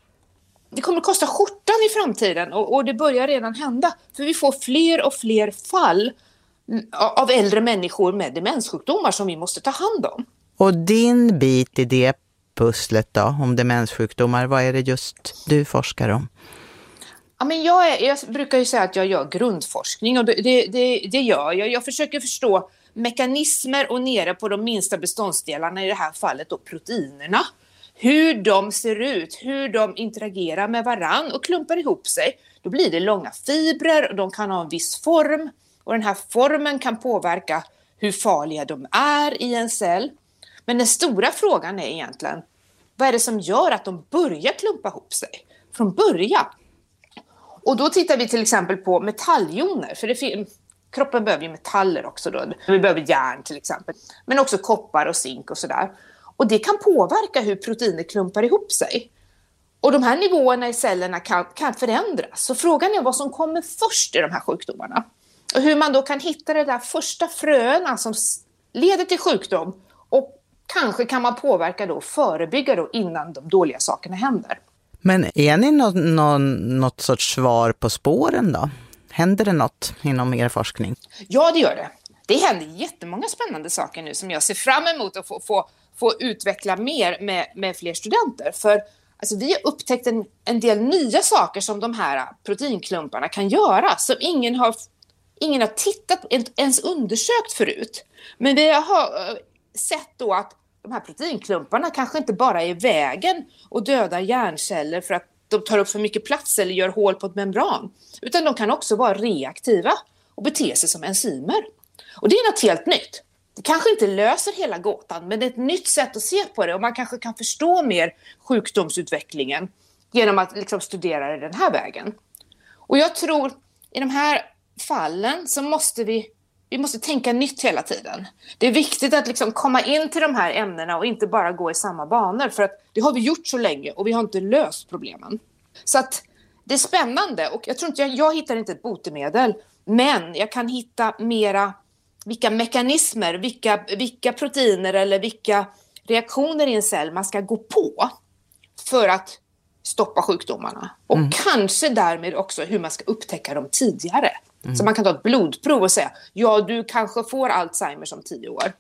Det kommer att kosta skjortan i framtiden och, och det börjar redan hända. För vi får fler och fler fall av äldre människor med demenssjukdomar som vi måste ta hand om. Och din bit i det pusslet då, om demenssjukdomar, vad är det just du forskar om? Ja, men jag, är, jag brukar ju säga att jag gör grundforskning och det, det, det, det gör jag. Jag försöker förstå mekanismer och nere på de minsta beståndsdelarna, i det här fallet då proteinerna. Hur de ser ut, hur de interagerar med varann och klumpar ihop sig. Då blir det långa fibrer och de kan ha en viss form. Och den här formen kan påverka hur farliga de är i en cell. Men den stora frågan är egentligen, vad är det som gör att de börjar klumpa ihop sig från början? Och då tittar vi till exempel på metalljoner. För det, kroppen behöver ju metaller också då. Vi behöver järn till exempel. Men också koppar och zink och sådär. Och det kan påverka hur proteiner klumpar ihop sig. Och de här nivåerna i cellerna kan, kan förändras. Så frågan är vad som kommer först i de här sjukdomarna. Och hur man då kan hitta det där första fröna som leder till sjukdom. Och kanske kan man påverka då, förebygga då innan de dåliga sakerna händer. Men är ni något, någon, något sorts svar på spåren då? Händer det något inom er forskning? Ja, det gör det. Det händer jättemånga spännande saker nu som jag ser fram emot att få, få, få utveckla mer med, med fler studenter. För alltså, vi har upptäckt en, en del nya saker som de här proteinklumparna kan göra. Som ingen har, ingen har tittat ens undersökt förut. Men vi har sett då att de här proteinklumparna kanske inte bara är i vägen och dödar hjärnceller för att de tar upp för mycket plats eller gör hål på ett membran. Utan de kan också vara reaktiva och bete sig som enzymer. Och det är något helt nytt. Det kanske inte löser hela gåtan, men det är ett nytt sätt att se på det. Och man kanske kan förstå mer sjukdomsutvecklingen genom att liksom studera det den här vägen. Och jag tror i de här fallen så måste vi Vi måste tänka nytt hela tiden. Det är viktigt att liksom komma in till de här ämnena och inte bara gå i samma banor. För att det har vi gjort så länge och vi har inte löst problemen. Så att det är spännande och jag tror inte jag, jag hittar inte ett botemedel. Men jag kan hitta mera vilka mekanismer, vilka, vilka proteiner eller vilka reaktioner i en cell man ska gå på för att stoppa sjukdomarna. Och mm. kanske därmed också hur man ska upptäcka dem tidigare. Mm. Så man kan ta ett blodprov och säga, ja du kanske får Alzheimer som tio år.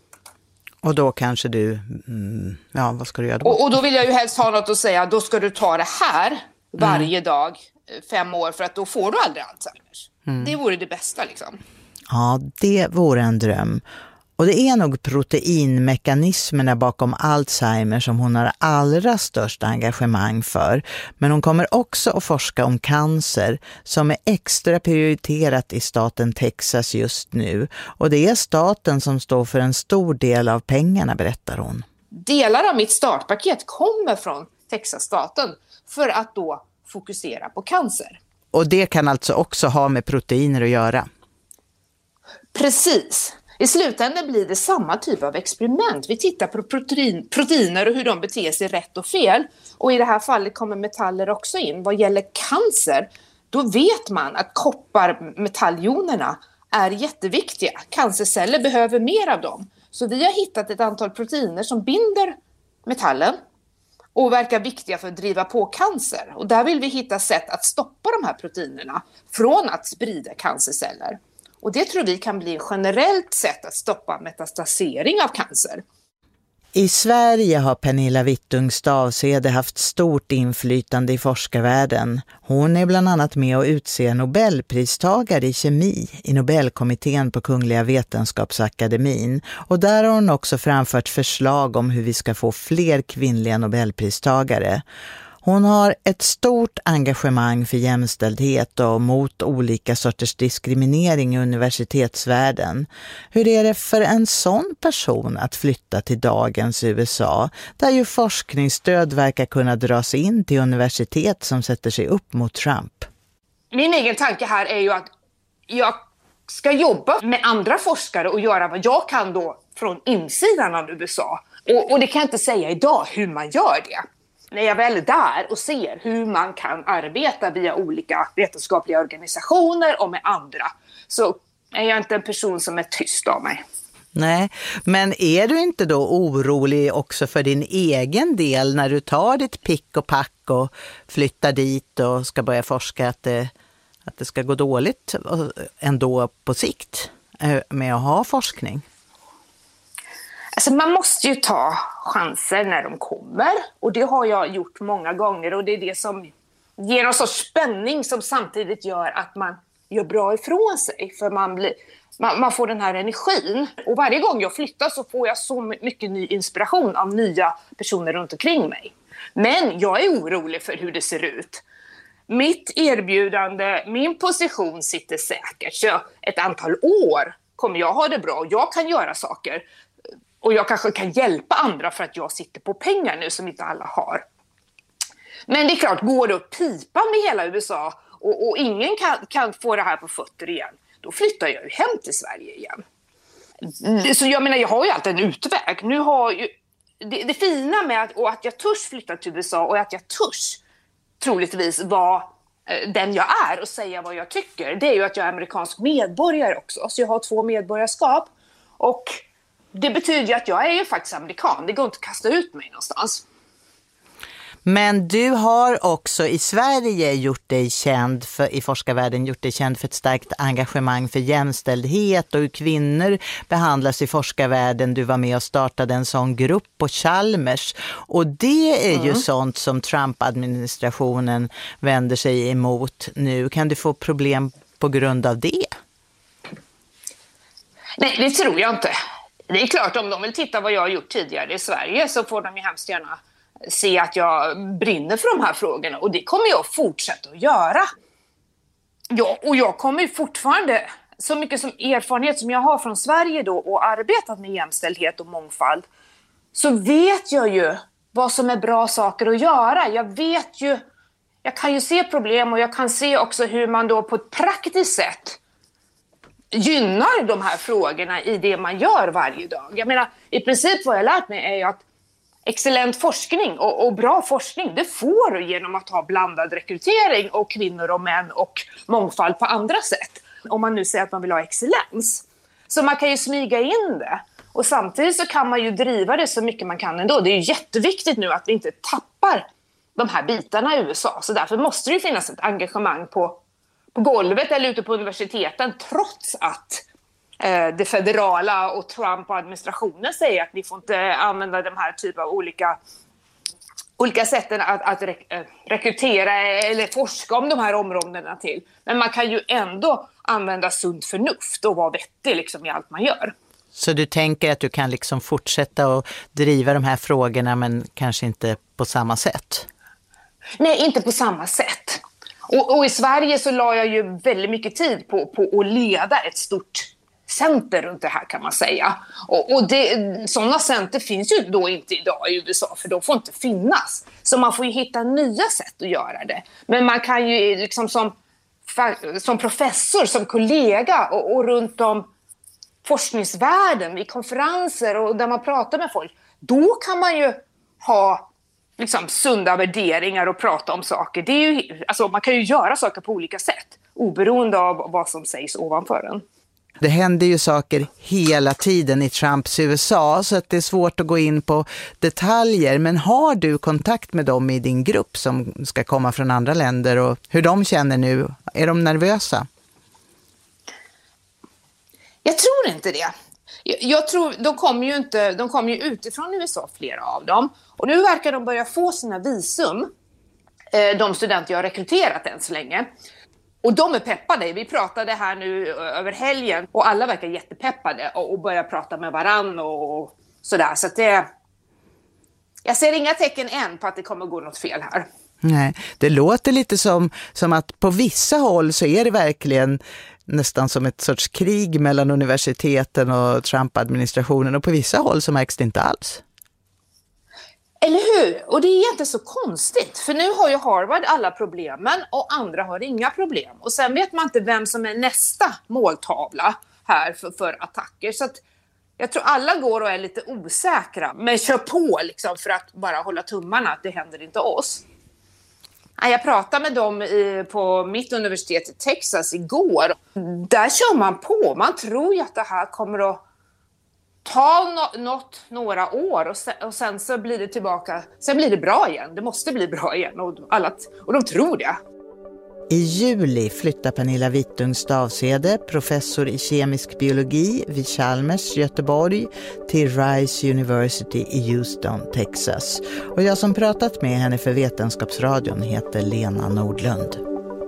Och då kanske du, mm, ja vad ska du göra då? Och, och då vill jag ju helst ha något att säga, då ska du ta det här varje mm. dag, fem år, för att då får du aldrig Alzheimers. Mm. Det vore det bästa liksom. Ja, det vore en dröm. Och det är nog proteinmekanismerna bakom Alzheimer som hon har allra störst engagemang för. Men hon kommer också att forska om cancer som är extra prioriterat i staten Texas just nu. Och det är staten som står för en stor del av pengarna, berättar hon. Delar av mitt startpaket kommer från Texas-staten för att då fokusera på cancer. Och det kan alltså också ha med proteiner att göra? Precis. I slutändan blir det samma typ av experiment. Vi tittar på protein, proteiner och hur de beter sig rätt och fel. Och i det här fallet kommer metaller också in. Vad gäller cancer, då vet man att kopparmetalljonerna är jätteviktiga. Cancerceller behöver mer av dem. Så vi har hittat ett antal proteiner som binder metallen och verkar viktiga för att driva på cancer. Och där vill vi hitta sätt att stoppa de här proteinerna från att sprida cancerceller. Och det tror vi kan bli ett generellt sätt att stoppa metastasering av cancer. I Sverige har Pernilla Vittung Stavsede haft stort inflytande i forskarvärlden. Hon är bland annat med och utser Nobelpristagare i kemi i Nobelkommittén på Kungliga Vetenskapsakademin. Och där har hon också framfört förslag om hur vi ska få fler kvinnliga Nobelpristagare. Hon har ett stort engagemang för jämställdhet och mot olika sorters diskriminering i universitetsvärlden. Hur är det för en sån person att flytta till dagens U S A, där ju forskningsstöd verkar kunna dras in till universitet som sätter sig upp mot Trump? Min egen tanke här är ju att jag ska jobba med andra forskare och göra vad jag kan då från insidan av U S A. Och, och det kan jag inte säga idag hur man gör det. När jag väl är där och ser hur man kan arbeta via olika vetenskapliga organisationer och med andra, så är jag inte en person som är tyst av mig. Nej, men är du inte då orolig också för din egen del när du tar ditt pick och pack och flyttar dit och ska börja forska att det, att det ska gå dåligt ändå på sikt med att ha forskning? Alltså man måste ju ta chanser när de kommer, och det har jag gjort många gånger, och det är det som ger någon sorts spänning som samtidigt gör att man gör bra ifrån sig, för man, blir, man, man får den här energin. Och varje gång jag flyttar så får jag så mycket ny inspiration av nya personer runt omkring mig. Men jag är orolig för hur det ser ut. Mitt erbjudande, min position sitter säkert, så ett antal år kommer jag ha det bra och jag kan göra saker. Och jag kanske kan hjälpa andra för att jag sitter på pengar nu som inte alla har. Men det är klart, går det att pipa med hela U S A och, och ingen kan, kan få det här på fötter igen, då flyttar jag ju hem till Sverige igen. Så jag menar, jag har ju alltid en utväg. Nu har ju, det, det fina med att, och att jag törs flytta till U S A och att jag törs troligtvis vara eh, den jag är och säga vad jag tycker, det är ju att jag är amerikansk medborgare också. Så jag har två medborgarskap, och det betyder ju att jag är ju faktiskt amerikan. Det går inte att kasta ut mig någonstans. Men du har också i Sverige gjort dig känd för, i forskarvärlden gjort dig känd för ett starkt engagemang för jämställdhet och hur kvinnor behandlas i forskarvärlden. Du var med och startade en sån grupp på Chalmers. Och det är mm. ju sånt som Trump-administrationen vänder sig emot nu. Kan du få problem på grund av det? Nej, det tror jag inte. Det är klart, om de vill titta vad jag har gjort tidigare i Sverige så får de ju hemskt gärna se att jag brinner för de här frågorna. Och det kommer jag fortsätta att göra. Ja, och jag kommer ju fortfarande, så mycket som erfarenhet som jag har från Sverige då och arbetat med jämställdhet och mångfald, så vet jag ju vad som är bra saker att göra. Jag vet ju, jag kan ju se problem, och jag kan se också hur man då på ett praktiskt sätt gynnar de här frågorna i det man gör varje dag. Jag menar, i princip vad jag lärt mig är ju att excellent forskning och, och bra forskning, det får du genom att ha blandad rekrytering och kvinnor och män och mångfald på andra sätt. Om man nu säger att man vill ha excellens. Så man kan ju smyga in det. Och samtidigt så kan man ju driva det så mycket man kan ändå. Det är ju jätteviktigt nu att vi inte tappar de här bitarna i U S A. Så därför måste det finnas ett engagemang på på golvet eller ute på universiteten, trots att eh, det federala och Trump och administrationen säger att ni får inte använda de här typen av olika, olika sätten att, att rek- rekrytera eller forska om de här områdena till. Men man kan ju ändå använda sunt förnuft och vara vettig liksom i allt man gör. Så du tänker att du kan liksom fortsätta att driva de här frågorna, men kanske inte på samma sätt? Nej, inte på samma sätt. Och, och i Sverige så la jag ju väldigt mycket tid på, på att leda ett stort center runt det här, kan man säga. Och, och det, sådana center finns ju då inte idag i U S A, för de får inte finnas. Så man får ju hitta nya sätt att göra det. Men man kan ju liksom som, som professor, som kollega och, och runt om forskningsvärlden, i konferenser och där man pratar med folk, då kan man ju ha liksom sunda värderingar och prata om saker. Det är ju, alltså, man kan ju göra saker på olika sätt, oberoende av vad som sägs ovanför en. Det händer ju saker hela tiden i Trumps U S A, så att det är svårt att gå in på detaljer. Men har du kontakt med dem i din grupp som ska komma från andra länder, och hur de känner nu? Är de nervösa? Jag tror inte det. Jag tror, de kommer ju inte, de kommer ju utifrån U S A, flera av dem. Och nu verkar de börja få sina visum, de studenter jag har rekryterat än så länge. Och de är peppade. Vi pratade här nu över helgen och alla verkar jättepeppade och, och börjar prata med varann och sådär. Så att det, jag ser inga tecken än på att det kommer gå något fel här. Nej, det låter lite som, som att på vissa håll så är det verkligen nästan som ett sorts krig mellan universiteten och Trump-administrationen, och på vissa håll så märks det inte alls. Eller hur? Och det är inte så konstigt, för nu har ju Harvard alla problemen och andra har inga problem. Och sen vet man inte vem som är nästa måltavla här för, för attacker. Så att jag tror alla går och är lite osäkra, men kör på liksom för att bara hålla tummarna att det händer inte oss. Jag pratade med dem i, på mitt universitet i Texas igår. Där kör man på. Man tror ju att det här kommer att ta no- något, några år och sen, och sen så blir det tillbaka. Sen blir det bra igen. Det måste bli bra igen och, alla, och de tror det. I juli flyttar Pernilla Vittung Stavsede, professor i kemisk biologi vid Chalmers, Göteborg, till Rice University i Houston, Texas. Och jag som pratat med henne för Vetenskapsradion heter Lena Nordlund.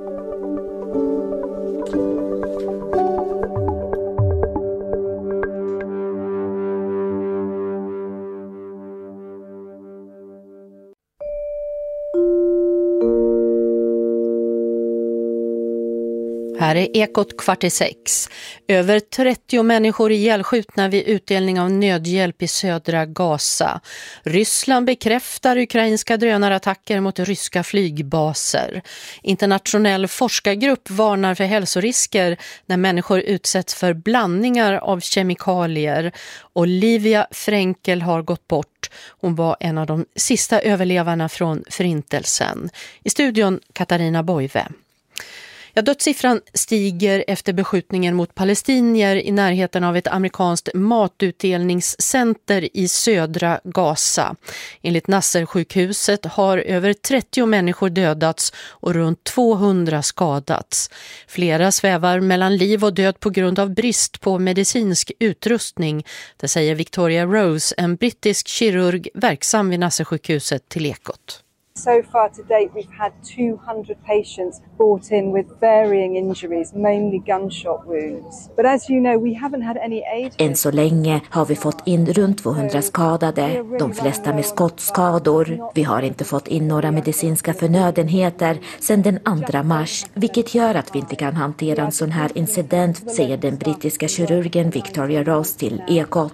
Här är Ekot kvart i sex. Över trettio människor ihjälskjutna vid utdelning av nödhjälp i södra Gaza. Ryssland bekräftar ukrainska drönarattacker mot ryska flygbaser. Internationell forskargrupp varnar för hälsorisker när människor utsätts för blandningar av kemikalier. Olivia Frenkel har gått bort. Hon var en av de sista överlevarna från förintelsen. I studion Katarina Boive. Ja, dödssiffran stiger efter beskjutningen mot palestinier i närheten av ett amerikanskt matutdelningscenter i södra Gaza. Enligt Nasser-sjukhuset har över trettio människor dödats och runt tvåhundra skadats. Flera svävar mellan liv och död på grund av brist på medicinsk utrustning. Det säger Victoria Rose, en brittisk kirurg verksam vid Nasser-sjukhuset, till Ekot. So far to date, we've had two hundred patients brought in with varying injuries, mainly gunshot wounds. But as you know, we haven't had any aid. Än så länge har vi fått in runt tvåhundra skadade, de flesta med skottskador. Vi har inte fått in några medicinska förnödenheter sedan den andra mars, vilket gör att vi inte kan hantera en sån här incident, säger den brittiska kirurgen Victoria Rose till Ekot.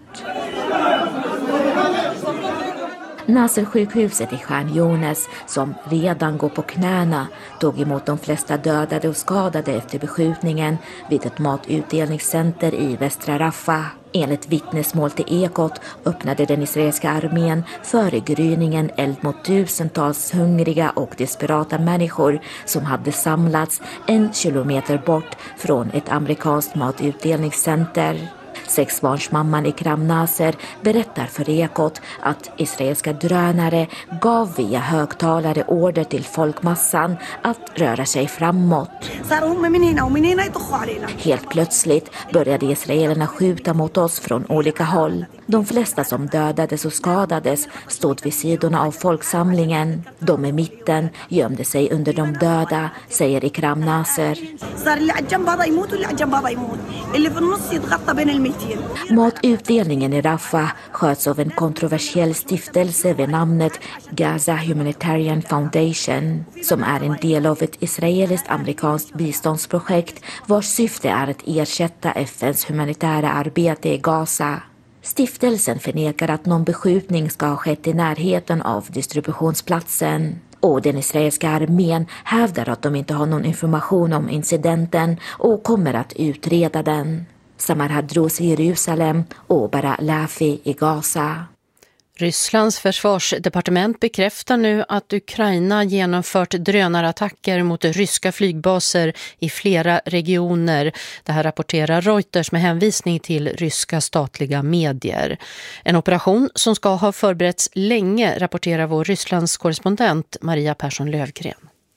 Nasser-sjukhuset i Khan Younis, som redan går på knäna, tog emot de flesta dödade och skadade efter beskjutningen vid ett matutdelningscenter i västra Rafah. Enligt vittnesmål till Ekot öppnade den israeliska armén före gryningen eld mot tusentals hungriga och desperata människor som hade samlats en kilometer bort från ett amerikanskt matutdelningscenter. Sexbarnsmamman Ikram Nasser berättar för Ekot att israeliska drönare gav via högtalare order till folkmassan att röra sig framåt. Helt plötsligt började israelerna skjuta mot oss från olika håll. De flesta som dödades och skadades stod vid sidorna av folksamlingen. De i mitten gömde sig under de döda, säger Ikram Nasser. Matutdelningen i Rafah sköts av en kontroversiell stiftelse vid namnet Gaza Humanitarian Foundation, som är en del av ett israeliskt amerikanskt biståndsprojekt vars syfte är att ersätta F N:s humanitära arbete i Gaza. Stiftelsen förnekar att någon beskjutning ska ha skett i närheten av distributionsplatsen. Och den israeliska armén hävdar att de inte har någon information om incidenten och kommer att utreda den. Samar Hadrous i Jerusalem och Bara Lafi i Gaza. Rysslands försvarsdepartement bekräftar nu att Ukraina genomfört drönarattacker mot ryska flygbaser i flera regioner. Det här rapporterar Reuters med hänvisning till ryska statliga medier. En operation som ska ha förberetts länge, rapporterar vår Rysslands korrespondent Maria Persson Lövgren.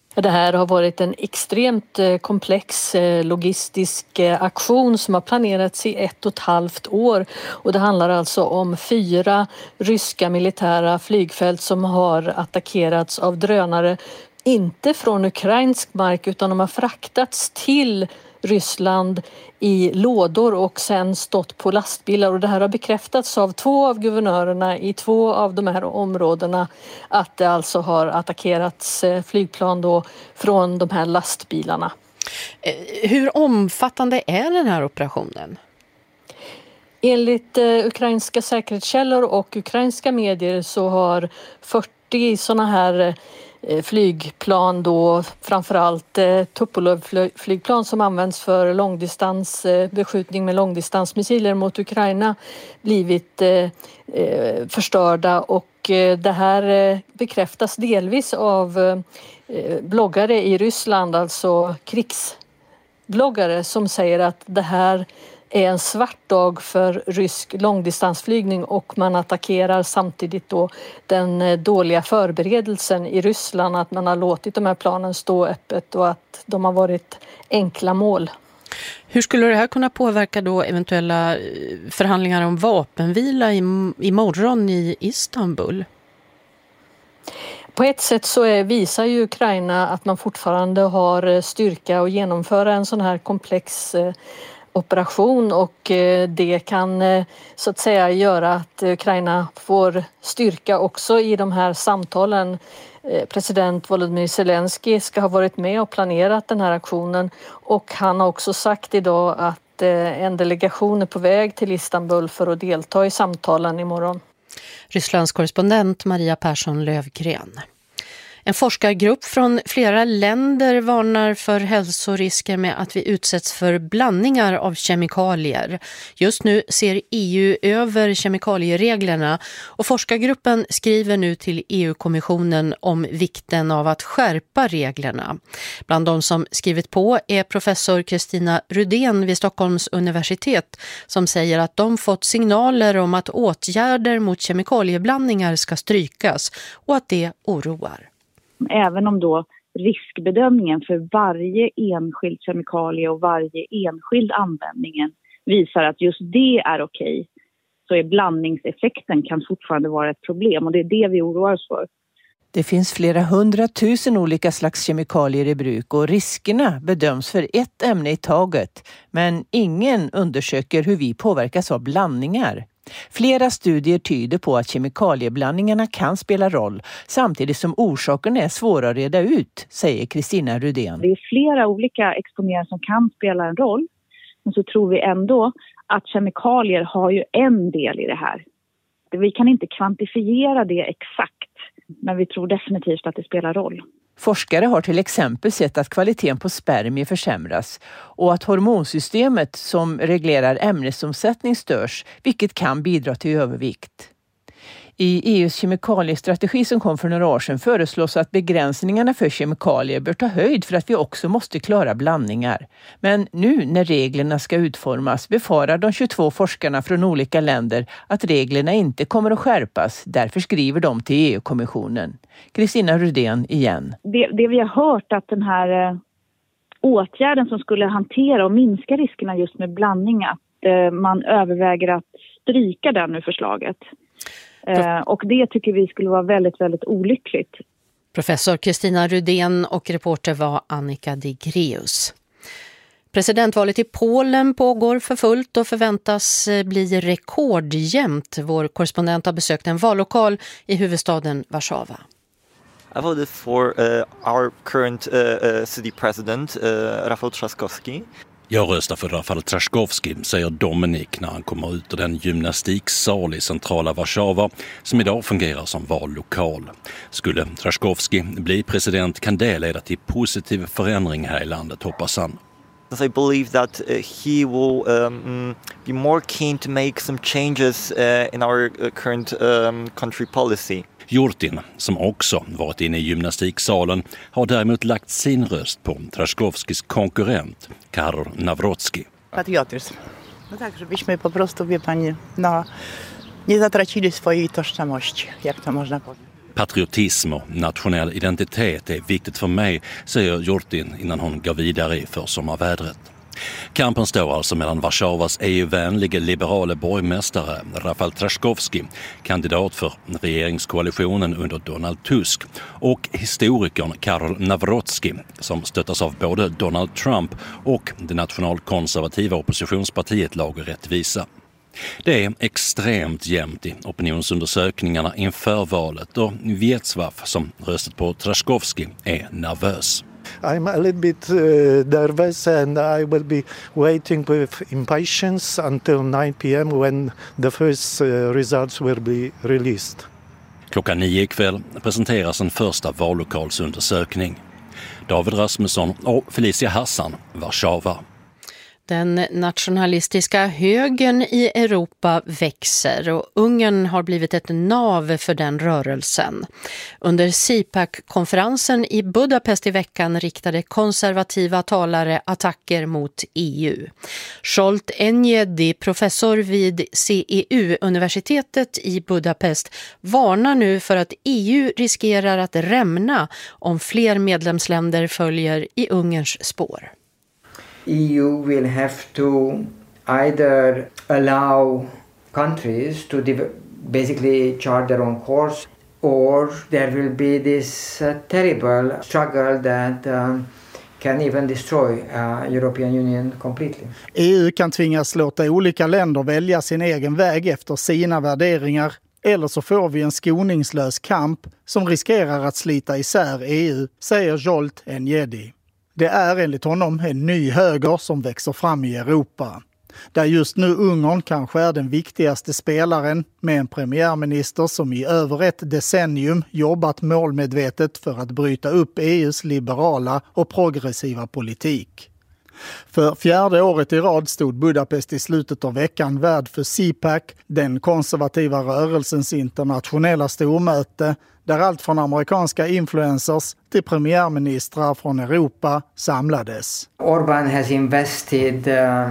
Det här har varit en extremt komplex logistisk aktion som har planerats i ett och ett halvt år. Och det handlar alltså om fyra ryska militära flygfält som har attackerats av drönare. Inte från ukrainsk mark utan de har fraktats till Ryssland i lådor och sen stått på lastbilar, och det här har bekräftats av två av guvernörerna i två av de här områdena att det alltså har attackerats flygplan då från de här lastbilarna. Hur omfattande är den här operationen? Enligt eh, ukrainska säkerhetskällor och ukrainska medier så har fyrtio sådana här eh, flygplan då, framförallt eh, Tupolev-flygplan som används för långdistans eh, beskjutning med långdistansmissiler mot Ukraina, blivit eh, eh, förstörda, och eh, det här eh, bekräftas delvis av eh, bloggare i Ryssland, alltså krigsbloggare, som säger att det här är en svart dag för rysk långdistansflygning, och man attackerar samtidigt då den dåliga förberedelsen i Ryssland, att man har låtit de här planen stå öppet och att de har varit enkla mål. Hur skulle det här kunna påverka då eventuella förhandlingar om vapenvila imorgon i Istanbul? På ett sätt så är, visar ju Ukraina att man fortfarande har styrka att genomföra en sån här komplex eh, operation, och det kan så att säga göra att Ukraina får styrka också i de här samtalen. President Volodymyr Zelensky ska ha varit med och planerat den här aktionen, och han har också sagt idag att en delegation är på väg till Istanbul för att delta i samtalen imorgon. Rysslands korrespondent Maria Persson Lövgren. En forskargrupp från flera länder varnar för hälsorisker med att vi utsätts för blandningar av kemikalier. Just nu ser E U över kemikaliereglerna, och forskargruppen skriver nu till E U-kommissionen om vikten av att skärpa reglerna. Bland de som skrivit på är professor Kristina Rudén vid Stockholms universitet, som säger att de fått signaler om att åtgärder mot kemikalieblandningar ska strykas och att det oroar. Även om då riskbedömningen för varje enskild kemikalie och varje enskild användning visar att just det är okej, så är blandningseffekten kan fortfarande vara ett problem, och det är det vi oroar oss för. Det finns flera hundratusen olika slags kemikalier i bruk, och riskerna bedöms för ett ämne i taget, men ingen undersöker hur vi påverkas av blandningar. Flera studier tyder på att kemikalieblandningarna kan spela roll, samtidigt som orsaken är svåra att reda ut, säger Kristina Rudén. Det är flera olika exponeringar som kan spela en roll, men så tror vi ändå att kemikalier har ju en del i det här. Vi kan inte kvantifiera det exakt, men vi tror definitivt att det spelar roll. Forskare har till exempel sett att kvaliteten på spermier försämras och att hormonsystemet som reglerar ämnesomsättning störs, vilket kan bidra till övervikt. I E U:s kemikaliestrategi som kom för några år sedan föreslås att begränsningarna för kemikalier bör ta höjd för att vi också måste klara blandningar. Men nu när reglerna ska utformas befarar de tjugotvå forskarna från olika länder att reglerna inte kommer att skärpas. Därför skriver de till E U-kommissionen. Kristina Rudén igen. Det, det vi har hört att den här eh, åtgärden som skulle hantera och minska riskerna just med blandning, att eh, man överväger att stryka den ur förslaget. Eh, och det tycker vi skulle vara väldigt, väldigt olyckligt. Professor Kristina Rudén och reporter var Annika Digreus. Presidentvalet i Polen pågår för fullt och förväntas bli rekordjämnt. Vår korrespondent har besökt en vallokal i huvudstaden Warszawa. I voted for uh, our current uh, uh, city president, uh, Rafał Trzaskowski. Jag röstar för Rafał Trzaskowski, säger Dominik när han kommer ut ur den gymnastiksal i centrala Warszawa som idag fungerar som vallokal. Skulle Trzaskowski bli president kan det leda till positiv förändring här i landet, hoppas han. I believe that uh, he will um, be more keen to make some changes uh, in our uh, current um, country policy. Jurtin, som också varit inne i gymnastiksalen, har däremot lagt sin röst på Trzaskowskis konkurrent, Karol Nawrocki. Patriotyzm. No tak, żebyśmy po prostu, wie pani, no, nie zatracili swojej tożsamości, jak to można powiedzieć. Patriotism och nationell identitet är viktigt för mig, säger Jurtin innan hon går vidare i försommarvädret. Kampen står alltså mellan Warszawas E U-vänlige liberale borgmästare Rafał Trzaskowski, kandidat för regeringskoalitionen under Donald Tusk, och historikern Karol Nawrocki, som stöttas av både Donald Trump och det nationalkonservativa oppositionspartiet Lag och rättvisa. Det är extremt jämnt i opinionsundersökningarna inför valet och Wiecław, som röstat på Trzaskowski, är nervös. I'm a little bit uh, nervous and I will be waiting with impatience until nine p.m. when the first uh, results will be released. Klockan nio ikväll presenteras en första vallokalsundersökning. David Rasmusson och Felicia Hassan, Warszawa. Den nationalistiska högern i Europa växer och Ungern har blivit ett nav för den rörelsen. Under C PAC-konferensen i Budapest i veckan riktade konservativa talare attacker mot E U. Zsolt Enyedi, professor vid C E U-universitetet i Budapest, varnar nu för att E U riskerar att rämna om fler medlemsländer följer i Ungerns spår. E U will have to either allow countries to div- basically chart their own course, or there will be this uh, terrible struggle that um, can even destroy uh, European Union completely. E U kan tvingas låta olika länder välja sin egen väg efter sina värderingar, eller så får vi en skoningslös kamp som riskerar att slita isär E U, säger Zsolt Enyedi. Det är enligt honom en ny höger som växer fram i Europa. Där just nu Ungern kanske är den viktigaste spelaren med en premiärminister som i över ett decennium jobbat målmedvetet för att bryta upp E U:s liberala och progressiva politik. För fjärde året i rad stod Budapest i slutet av veckan värd för C PAC, den konservativa rörelsens internationella stormöte, där allt från amerikanska influencers till premiärministrar från Europa samlades. Orbán has invested uh,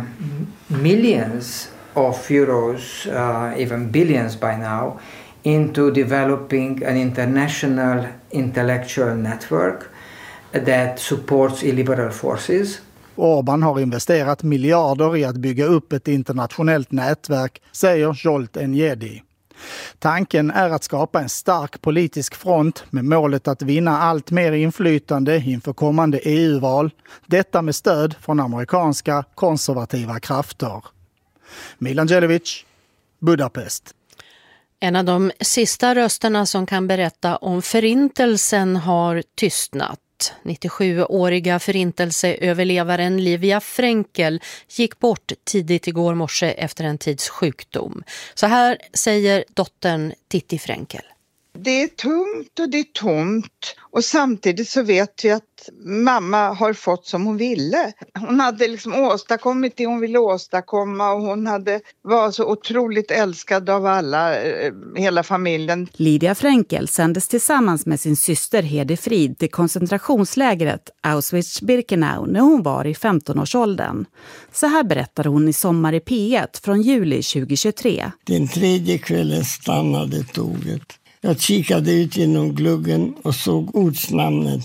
millions of euros, uh, even billions by now, into developing an international intellectual network that supports illiberal forces. Orbán har investerat miljarder i att bygga upp ett internationellt nätverk, säger Zsolt Enyedi. Tanken är att skapa en stark politisk front med målet att vinna allt mer inflytande inför kommande E U-val. Detta med stöd från amerikanska konservativa krafter. Milan Djelevic, Budapest. En av de sista rösterna som kan berätta om förintelsen har tystnat. nittiosjuåriga förintelseöverlevaren Livia Frenkel gick bort tidigt igår morse efter en tids sjukdom. Så här säger dottern Titti Frenkel. Det är tungt och det är tomt, och samtidigt så vet vi att mamma har fått som hon ville. Hon hade liksom åstadkommit det hon ville åstadkomma, och hon hade, var så otroligt älskad av alla, hela familjen. Livia Frenkel sändes tillsammans med sin syster Hedi Frid till koncentrationslägret Auschwitz-Birkenau när hon var i femtonårsåldern. Så här berättar hon i Sommar i P ett från juli tjugohundratjugotre. Den tredje kvällen stannade tåget. Jag kikade ut genom gluggen och såg ortsnamnet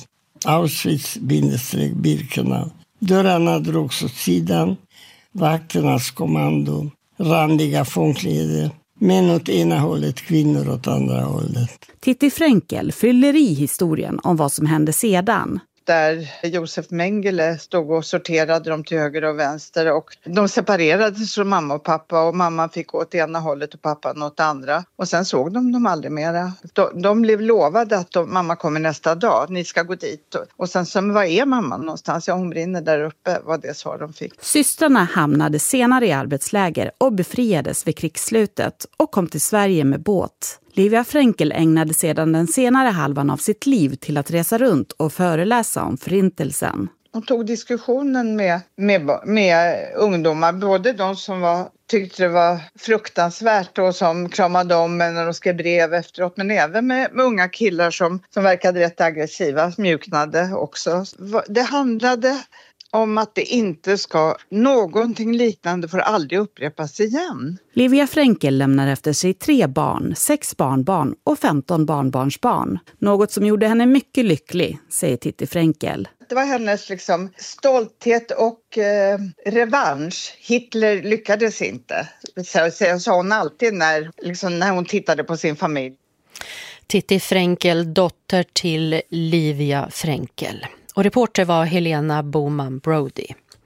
Auschwitz-Birkenau. Dörrarna drogs åt sidan, vakternas kommando, randiga fångkläder, män åt ena hållet, kvinnor åt andra hållet. Titti Frenkel fyller i historien om vad som hände sedan. Där Josef Mengele stod och sorterade dem till höger och vänster, och de separerades från mamma och pappa, och mamma fick gå åt ena hållet och pappa åt andra. Och sen såg de dem aldrig mera. De, de blev lovade att de, mamma kommer nästa dag, ni ska gå dit. Och sen så, vad är mamma någonstans? Ja, hon brinner där uppe, var det svar de fick. Systrarna hamnade senare i arbetsläger och befriades vid krigsslutet och kom till Sverige med båt. Livia Frenkel ägnade sedan den senare halvan av sitt liv till att resa runt och föreläsa om förintelsen. Hon tog diskussionen med, med, med ungdomar, både de som var, tyckte det var fruktansvärt och som kramade om när de skrev brev efteråt, men även med, med unga killar som, som verkade rätt aggressiva, mjuknade också. Det handlade om att det inte ska, någonting liknande får aldrig upprepas igen. Livia Frenkel lämnar efter sig tre barn, sex barnbarn och femton barnbarnsbarn. Något som gjorde henne mycket lycklig, säger Titti Frenkel. Det var hennes liksom stolthet och eh, revansch. Hitler lyckades inte, så, så sa hon alltid när, liksom, när hon tittade på sin familj. Titti Frenkel, dotter till Livia Frenkel. Och reporter var Helena Boman Brody.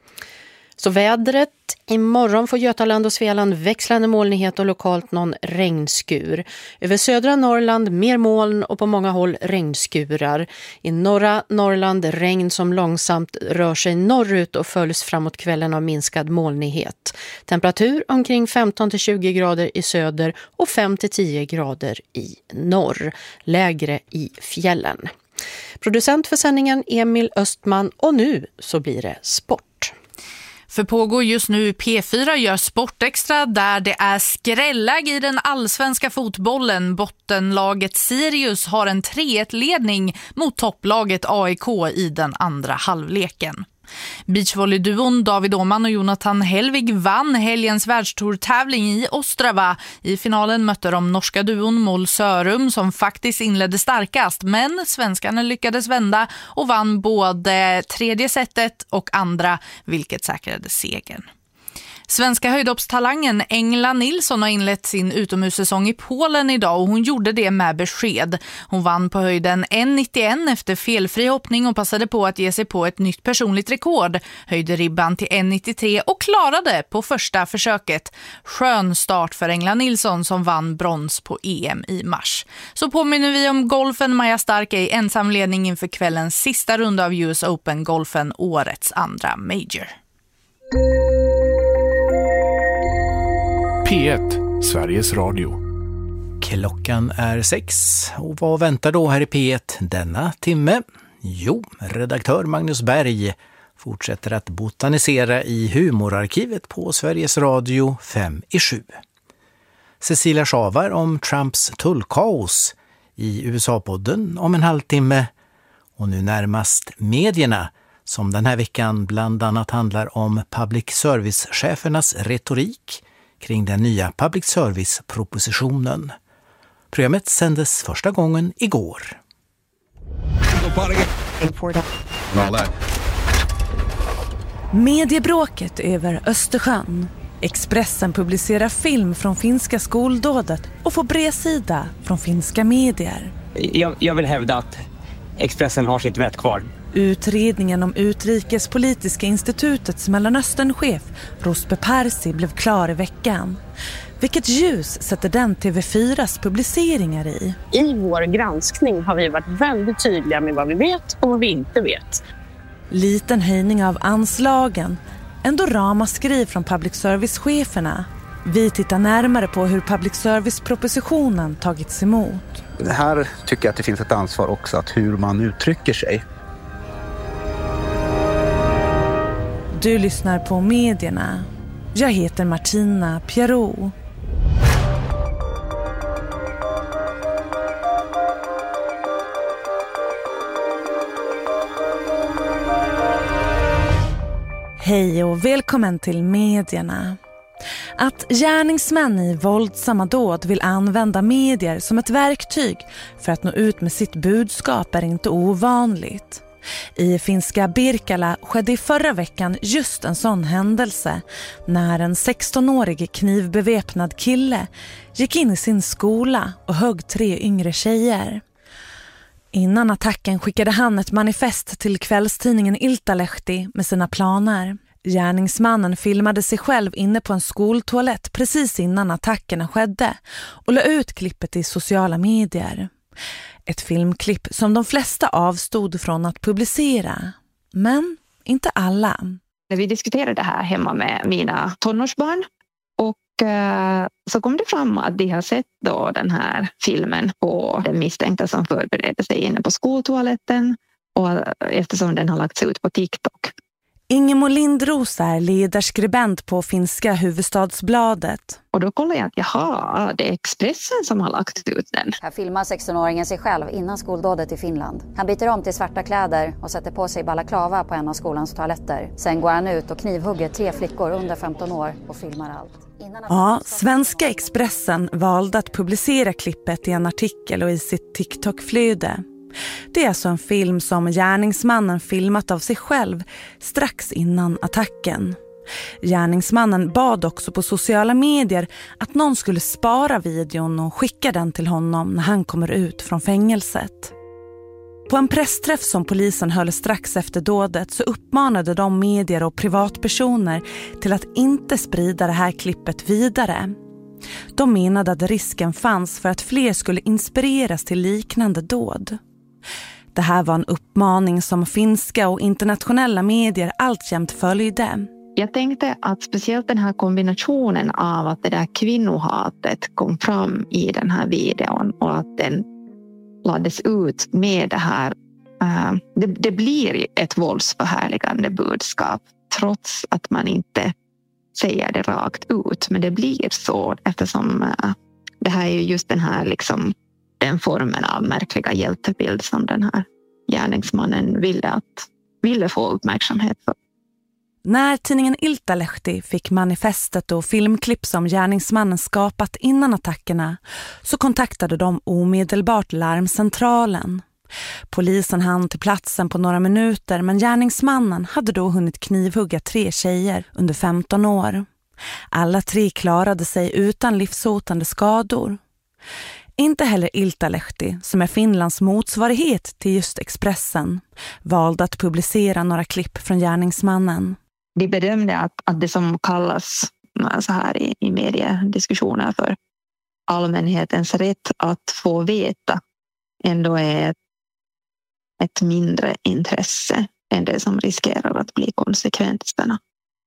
Så vädret. Imorgon får Götaland och Svealand växlande molnighet och lokalt någon regnskur. Över södra Norrland mer moln och på många håll regnskurar. I norra Norrland regn som långsamt rör sig norrut och följs framåt kvällen av minskad molnighet. Temperatur omkring femton till tjugo grader i söder och fem till tio grader i norr. Lägre i fjällen. Producent för sändningen Emil Östman, och nu så blir det sport. För pågår just nu P fyra gör Sportextra där det är skrälläge i den allsvenska fotbollen. Bottenlaget Sirius har en tre ett-ledning mot topplaget A I K i den andra halvleken. Beachvolleyduon David Åman och Jonathan Helvig vann helgens världstourtävling i Ostrava. I finalen mötte de norska duon Mål Sörum som faktiskt inledde starkast, men svenskarna lyckades vända och vann både tredje setet och andra, vilket säkrade segern. Svenska höjdhoppstalangen Engla Nilsson har inlett sin utomhussäsong i Polen idag och hon gjorde det med besked. Hon vann på höjden ett nittioett efter felfri hoppning och passade på att ge sig på ett nytt personligt rekord. Höjde ribban till ett nittiotre och klarade på första försöket. Skön start för Engla Nilsson som vann brons på E M i mars. Så påminner vi om golfen. Maja Stark är i ensamledning inför kvällens sista runda av U S Open-golfen, årets andra major. P ett, Sveriges Radio. Klockan är sex och vad väntar då här i P ett denna timme? Jo, redaktör Magnus Berg fortsätter att botanisera i humorarkivet på Sveriges Radio fem i sju. Cecilia Schavar om Trumps tullkaos i U S A-podden om en halvtimme. Och nu närmast medierna som den här veckan bland annat handlar om public service-chefernas retorik kring den nya public service-propositionen. Programmet sändes första gången igår. Mediebråket över Östersjön. Expressen publicerar film från finska skoldådet och får bredsida från finska medier. Jag, jag vill hävda att Expressen har sitt vett kvar. Utredningen om Utrikespolitiska institutets Mellanösternchef Rosbe Parsi blev klar i veckan. Vilket ljus sätter den T V fyras publiceringar i? I vår granskning har vi varit väldigt tydliga med vad vi vet och vad vi inte vet. Liten höjning av anslagen, ändå ramaskri från public service-cheferna. Vi tittar närmare på hur public service-propositionen tagits emot. Här tycker jag att det finns ett ansvar också att hur man uttrycker sig. Du lyssnar på medierna. Jag heter Martina Pierrot. Hej och välkommen till medierna. Att gärningsmän i våldsamma dåd vill använda medier som ett verktyg för att nå ut med sitt budskap är inte ovanligt. I finska Birkala skedde i förra veckan just en sån händelse när en sextonårig knivbeväpnad kille gick in i sin skola och högg tre yngre tjejer. Innan attacken skickade han ett manifest till kvällstidningen Iltalehti med sina planer. Gärningsmannen filmade sig själv inne på en skoltoalett precis innan attackerna skedde och la ut klippet i sociala medier. Ett filmklipp som de flesta avstod från att publicera. Men inte alla. Vi diskuterade det här hemma med mina tonårsbarn. Och eh, så kom det fram att de har sett då den här filmen på den misstänkta som förberedde sig inne på skoltoaletten. Och eftersom den har lagts ut på TikTok. Ingemo Lindros är ledarskribent på finska Hufvudstadsbladet. Och då kollar jag att jaha, det är Expressen som har lagt ut den. Här filmar sexton-åringen sig själv innan skoldådet i Finland. Han byter om till svarta kläder och sätter på sig balaklava på en av skolans toaletter. Sen går han ut och knivhugger tre flickor under femton år och filmar allt. Ja, svenska Expressen valde att publicera klippet i en artikel och i sitt TikTok-flöde. Det är alltså en film som gärningsmannen filmat av sig själv strax innan attacken. Gärningsmannen bad också på sociala medier att någon skulle spara videon och skicka den till honom när han kommer ut från fängelset. På en pressträff som polisen höll strax efter dådet så uppmanade de medier och privatpersoner till att inte sprida det här klippet vidare. De menade att risken fanns för att fler skulle inspireras till liknande dåd. Det här var en uppmaning som finska och internationella medier alltjämt följde. Jag tänkte att speciellt den här kombinationen av att det där kvinnohatet kom fram i den här videon och att den lades ut med det här. Uh, det, det blir ett våldsförhärligande budskap trots att man inte säger det rakt ut. Men det blir så eftersom uh, det här är ju just den här liksom, den formen av märkliga hjältebild som den här gärningsmannen ville, att, ville få uppmärksamhet för. När tidningen Iltalehti fick manifestet och filmklipp som gärningsmannen skapat innan attackerna så kontaktade de omedelbart larmcentralen. Polisen hann till platsen på några minuter men gärningsmannen hade då hunnit knivhugga tre tjejer under femton år. Alla tre klarade sig utan livshotande skador. Inte heller Iltalehti, som är Finlands motsvarighet till just Expressen, valde att publicera några klipp från gärningsmannen. De bedömde att, att det som kallas så här i, i mediediskussioner för allmänhetens rätt att få veta ändå är ett, ett mindre intresse än det som riskerar att bli konsekvenserna.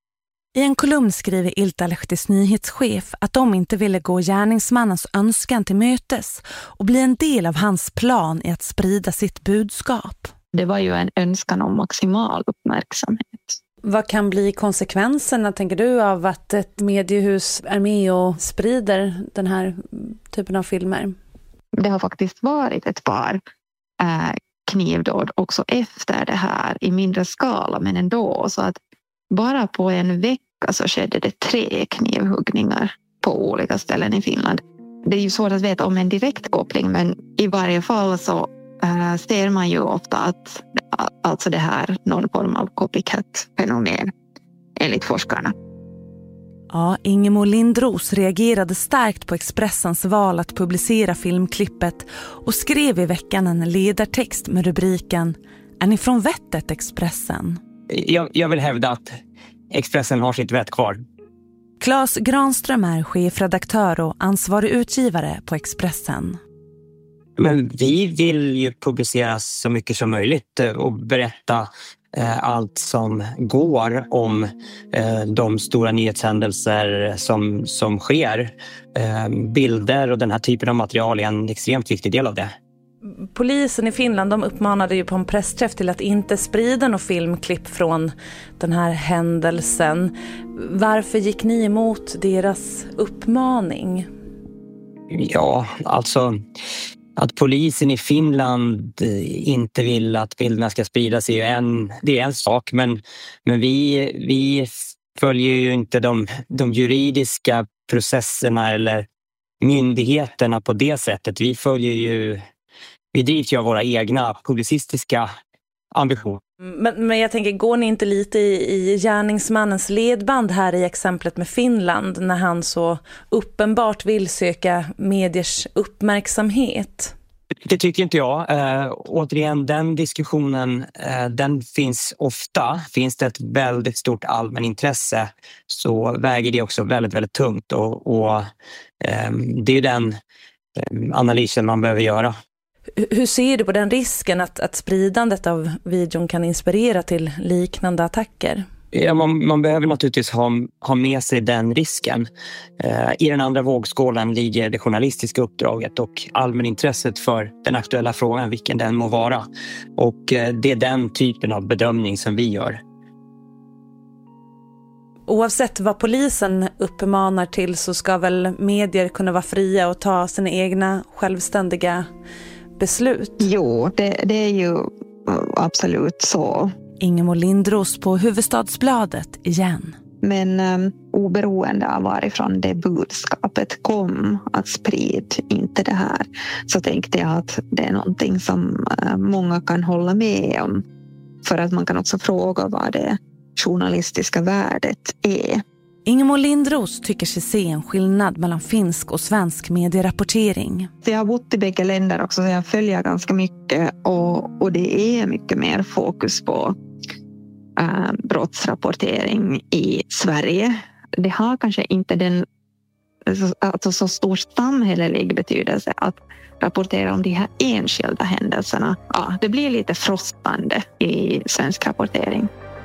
I en kolumn skriver Iltalehtis nyhetschef att de inte ville gå gärningsmannens önskan till mötes och bli en del av hans plan i att sprida sitt budskap. Det var ju en önskan om maximal uppmärksamhet. Vad kan bli konsekvenserna, tänker du, av att ett mediehus är med och sprider den här typen av filmer? Det har faktiskt varit ett par äh, knivdåd också efter det här i mindre skala, men ändå. Så att bara på en vecka så skedde det tre knivhuggningar på olika ställen i Finland. Det är ju svårt att veta om en direkt koppling, men i varje fall så äh, ser man ju ofta att alltså det här någon form av copycat-fenomen enligt forskarna. Ja, Ingemo Lindros reagerade starkt på Expressens val att publicera filmklippet och skrev i veckan en ledartext med rubriken "Är ni från vettet, Expressen?" Jag, jag vill hävda att Expressen har sitt vett kvar. Claes Granström är chefredaktör och ansvarig utgivare på Expressen. Men vi vill ju publicera så mycket som möjligt och berätta eh, allt som går om eh, de stora nyhetshändelser som, som sker. Eh, bilder och den här typen av material är en extremt viktig del av det. Polisen i Finland, de uppmanade ju på en pressträff till att inte sprida något filmklipp från den här händelsen. Varför gick ni emot deras uppmaning? Ja, alltså att polisen i Finland inte vill att bilderna ska spridas är ju en, det är en sak. Men, men vi, vi följer ju inte de, de juridiska processerna eller myndigheterna på det sättet. Vi följer ju, vi drivs ju av våra egna publicistiska ambitioner. Men, men jag tänker, går ni inte lite i, i gärningsmannens ledband här i exemplet med Finland när han så uppenbart vill söka mediers uppmärksamhet? Det tycker inte jag. Äh, återigen, den diskussionen äh, den finns ofta. Finns det ett väldigt stort allmänintresse så väger det också väldigt, väldigt tungt. Och, och äh, det är den äh, analysen man behöver göra. Hur ser du på den risken att, att spridandet av videon kan inspirera till liknande attacker? Ja, man, man behöver naturligtvis ha, ha med sig den risken. Eh, I den andra vågskålen ligger det journalistiska uppdraget och allmänintresset för den aktuella frågan, vilken den må vara. Och eh, det är den typen av bedömning som vi gör. Oavsett vad polisen uppmanar till så ska väl medier kunna vara fria och ta sina egna självständiga beslut? Jo, det, det är ju absolut så. Ingemor Lindros på Hufvudstadsbladet igen. Men um, oberoende av varifrån det budskapet kom, att sprid inte det här, så tänkte jag att det är någonting som uh, många kan hålla med om. För att man kan också fråga vad det journalistiska värdet är. Ingemor Lindros tycker sig se en skillnad mellan finsk och svensk medierapportering. Jag har bott i bägge länder också, så jag följer ganska mycket. Och, och det är mycket mer fokus på äh, brottsrapportering i Sverige. Det har kanske inte den alltså, så stor samhällelig betydelse att rapportera om de här enskilda händelserna. Ja, det blir lite frostande i svensk rapportering.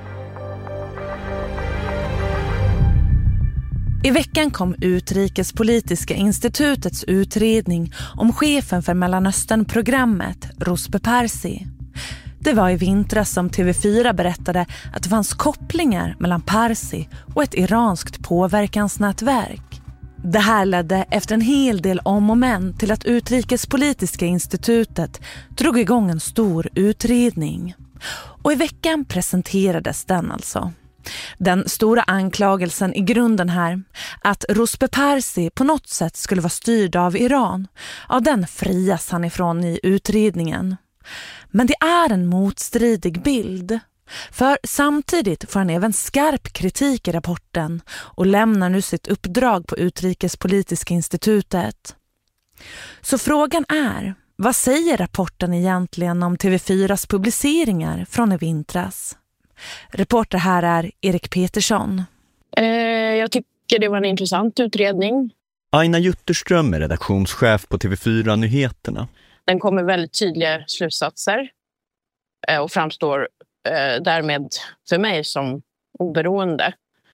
I veckan kom Utrikespolitiska institutets utredning om chefen för Mellanöstern-programmet, Ruspe Parsi. Det var i vintras som T V fyra berättade att det fanns kopplingar mellan Parsi och ett iranskt påverkansnätverk. Det här ledde efter en hel del om och men till att Utrikespolitiska institutet drog igång en stor utredning. Och i veckan presenterades den alltså. Den stora anklagelsen i grunden här, att Ruspe Parsi på något sätt skulle vara styrd av Iran, ja, den frias han ifrån i utredningen. Men det är en motstridig bild. För samtidigt får han även skarp kritik i rapporten och lämnar nu sitt uppdrag på Utrikespolitiska institutet. Så frågan är, vad säger rapporten egentligen om T V fyras publiceringar från i vintras? Reporter här är Erik Petersson. Eh, jag tycker det var en intressant utredning. Aina Jutterström är redaktionschef på T V fyra Nyheterna. Den kommer väldigt tydliga slutsatser eh, och framstår eh, därmed för mig som oberoende.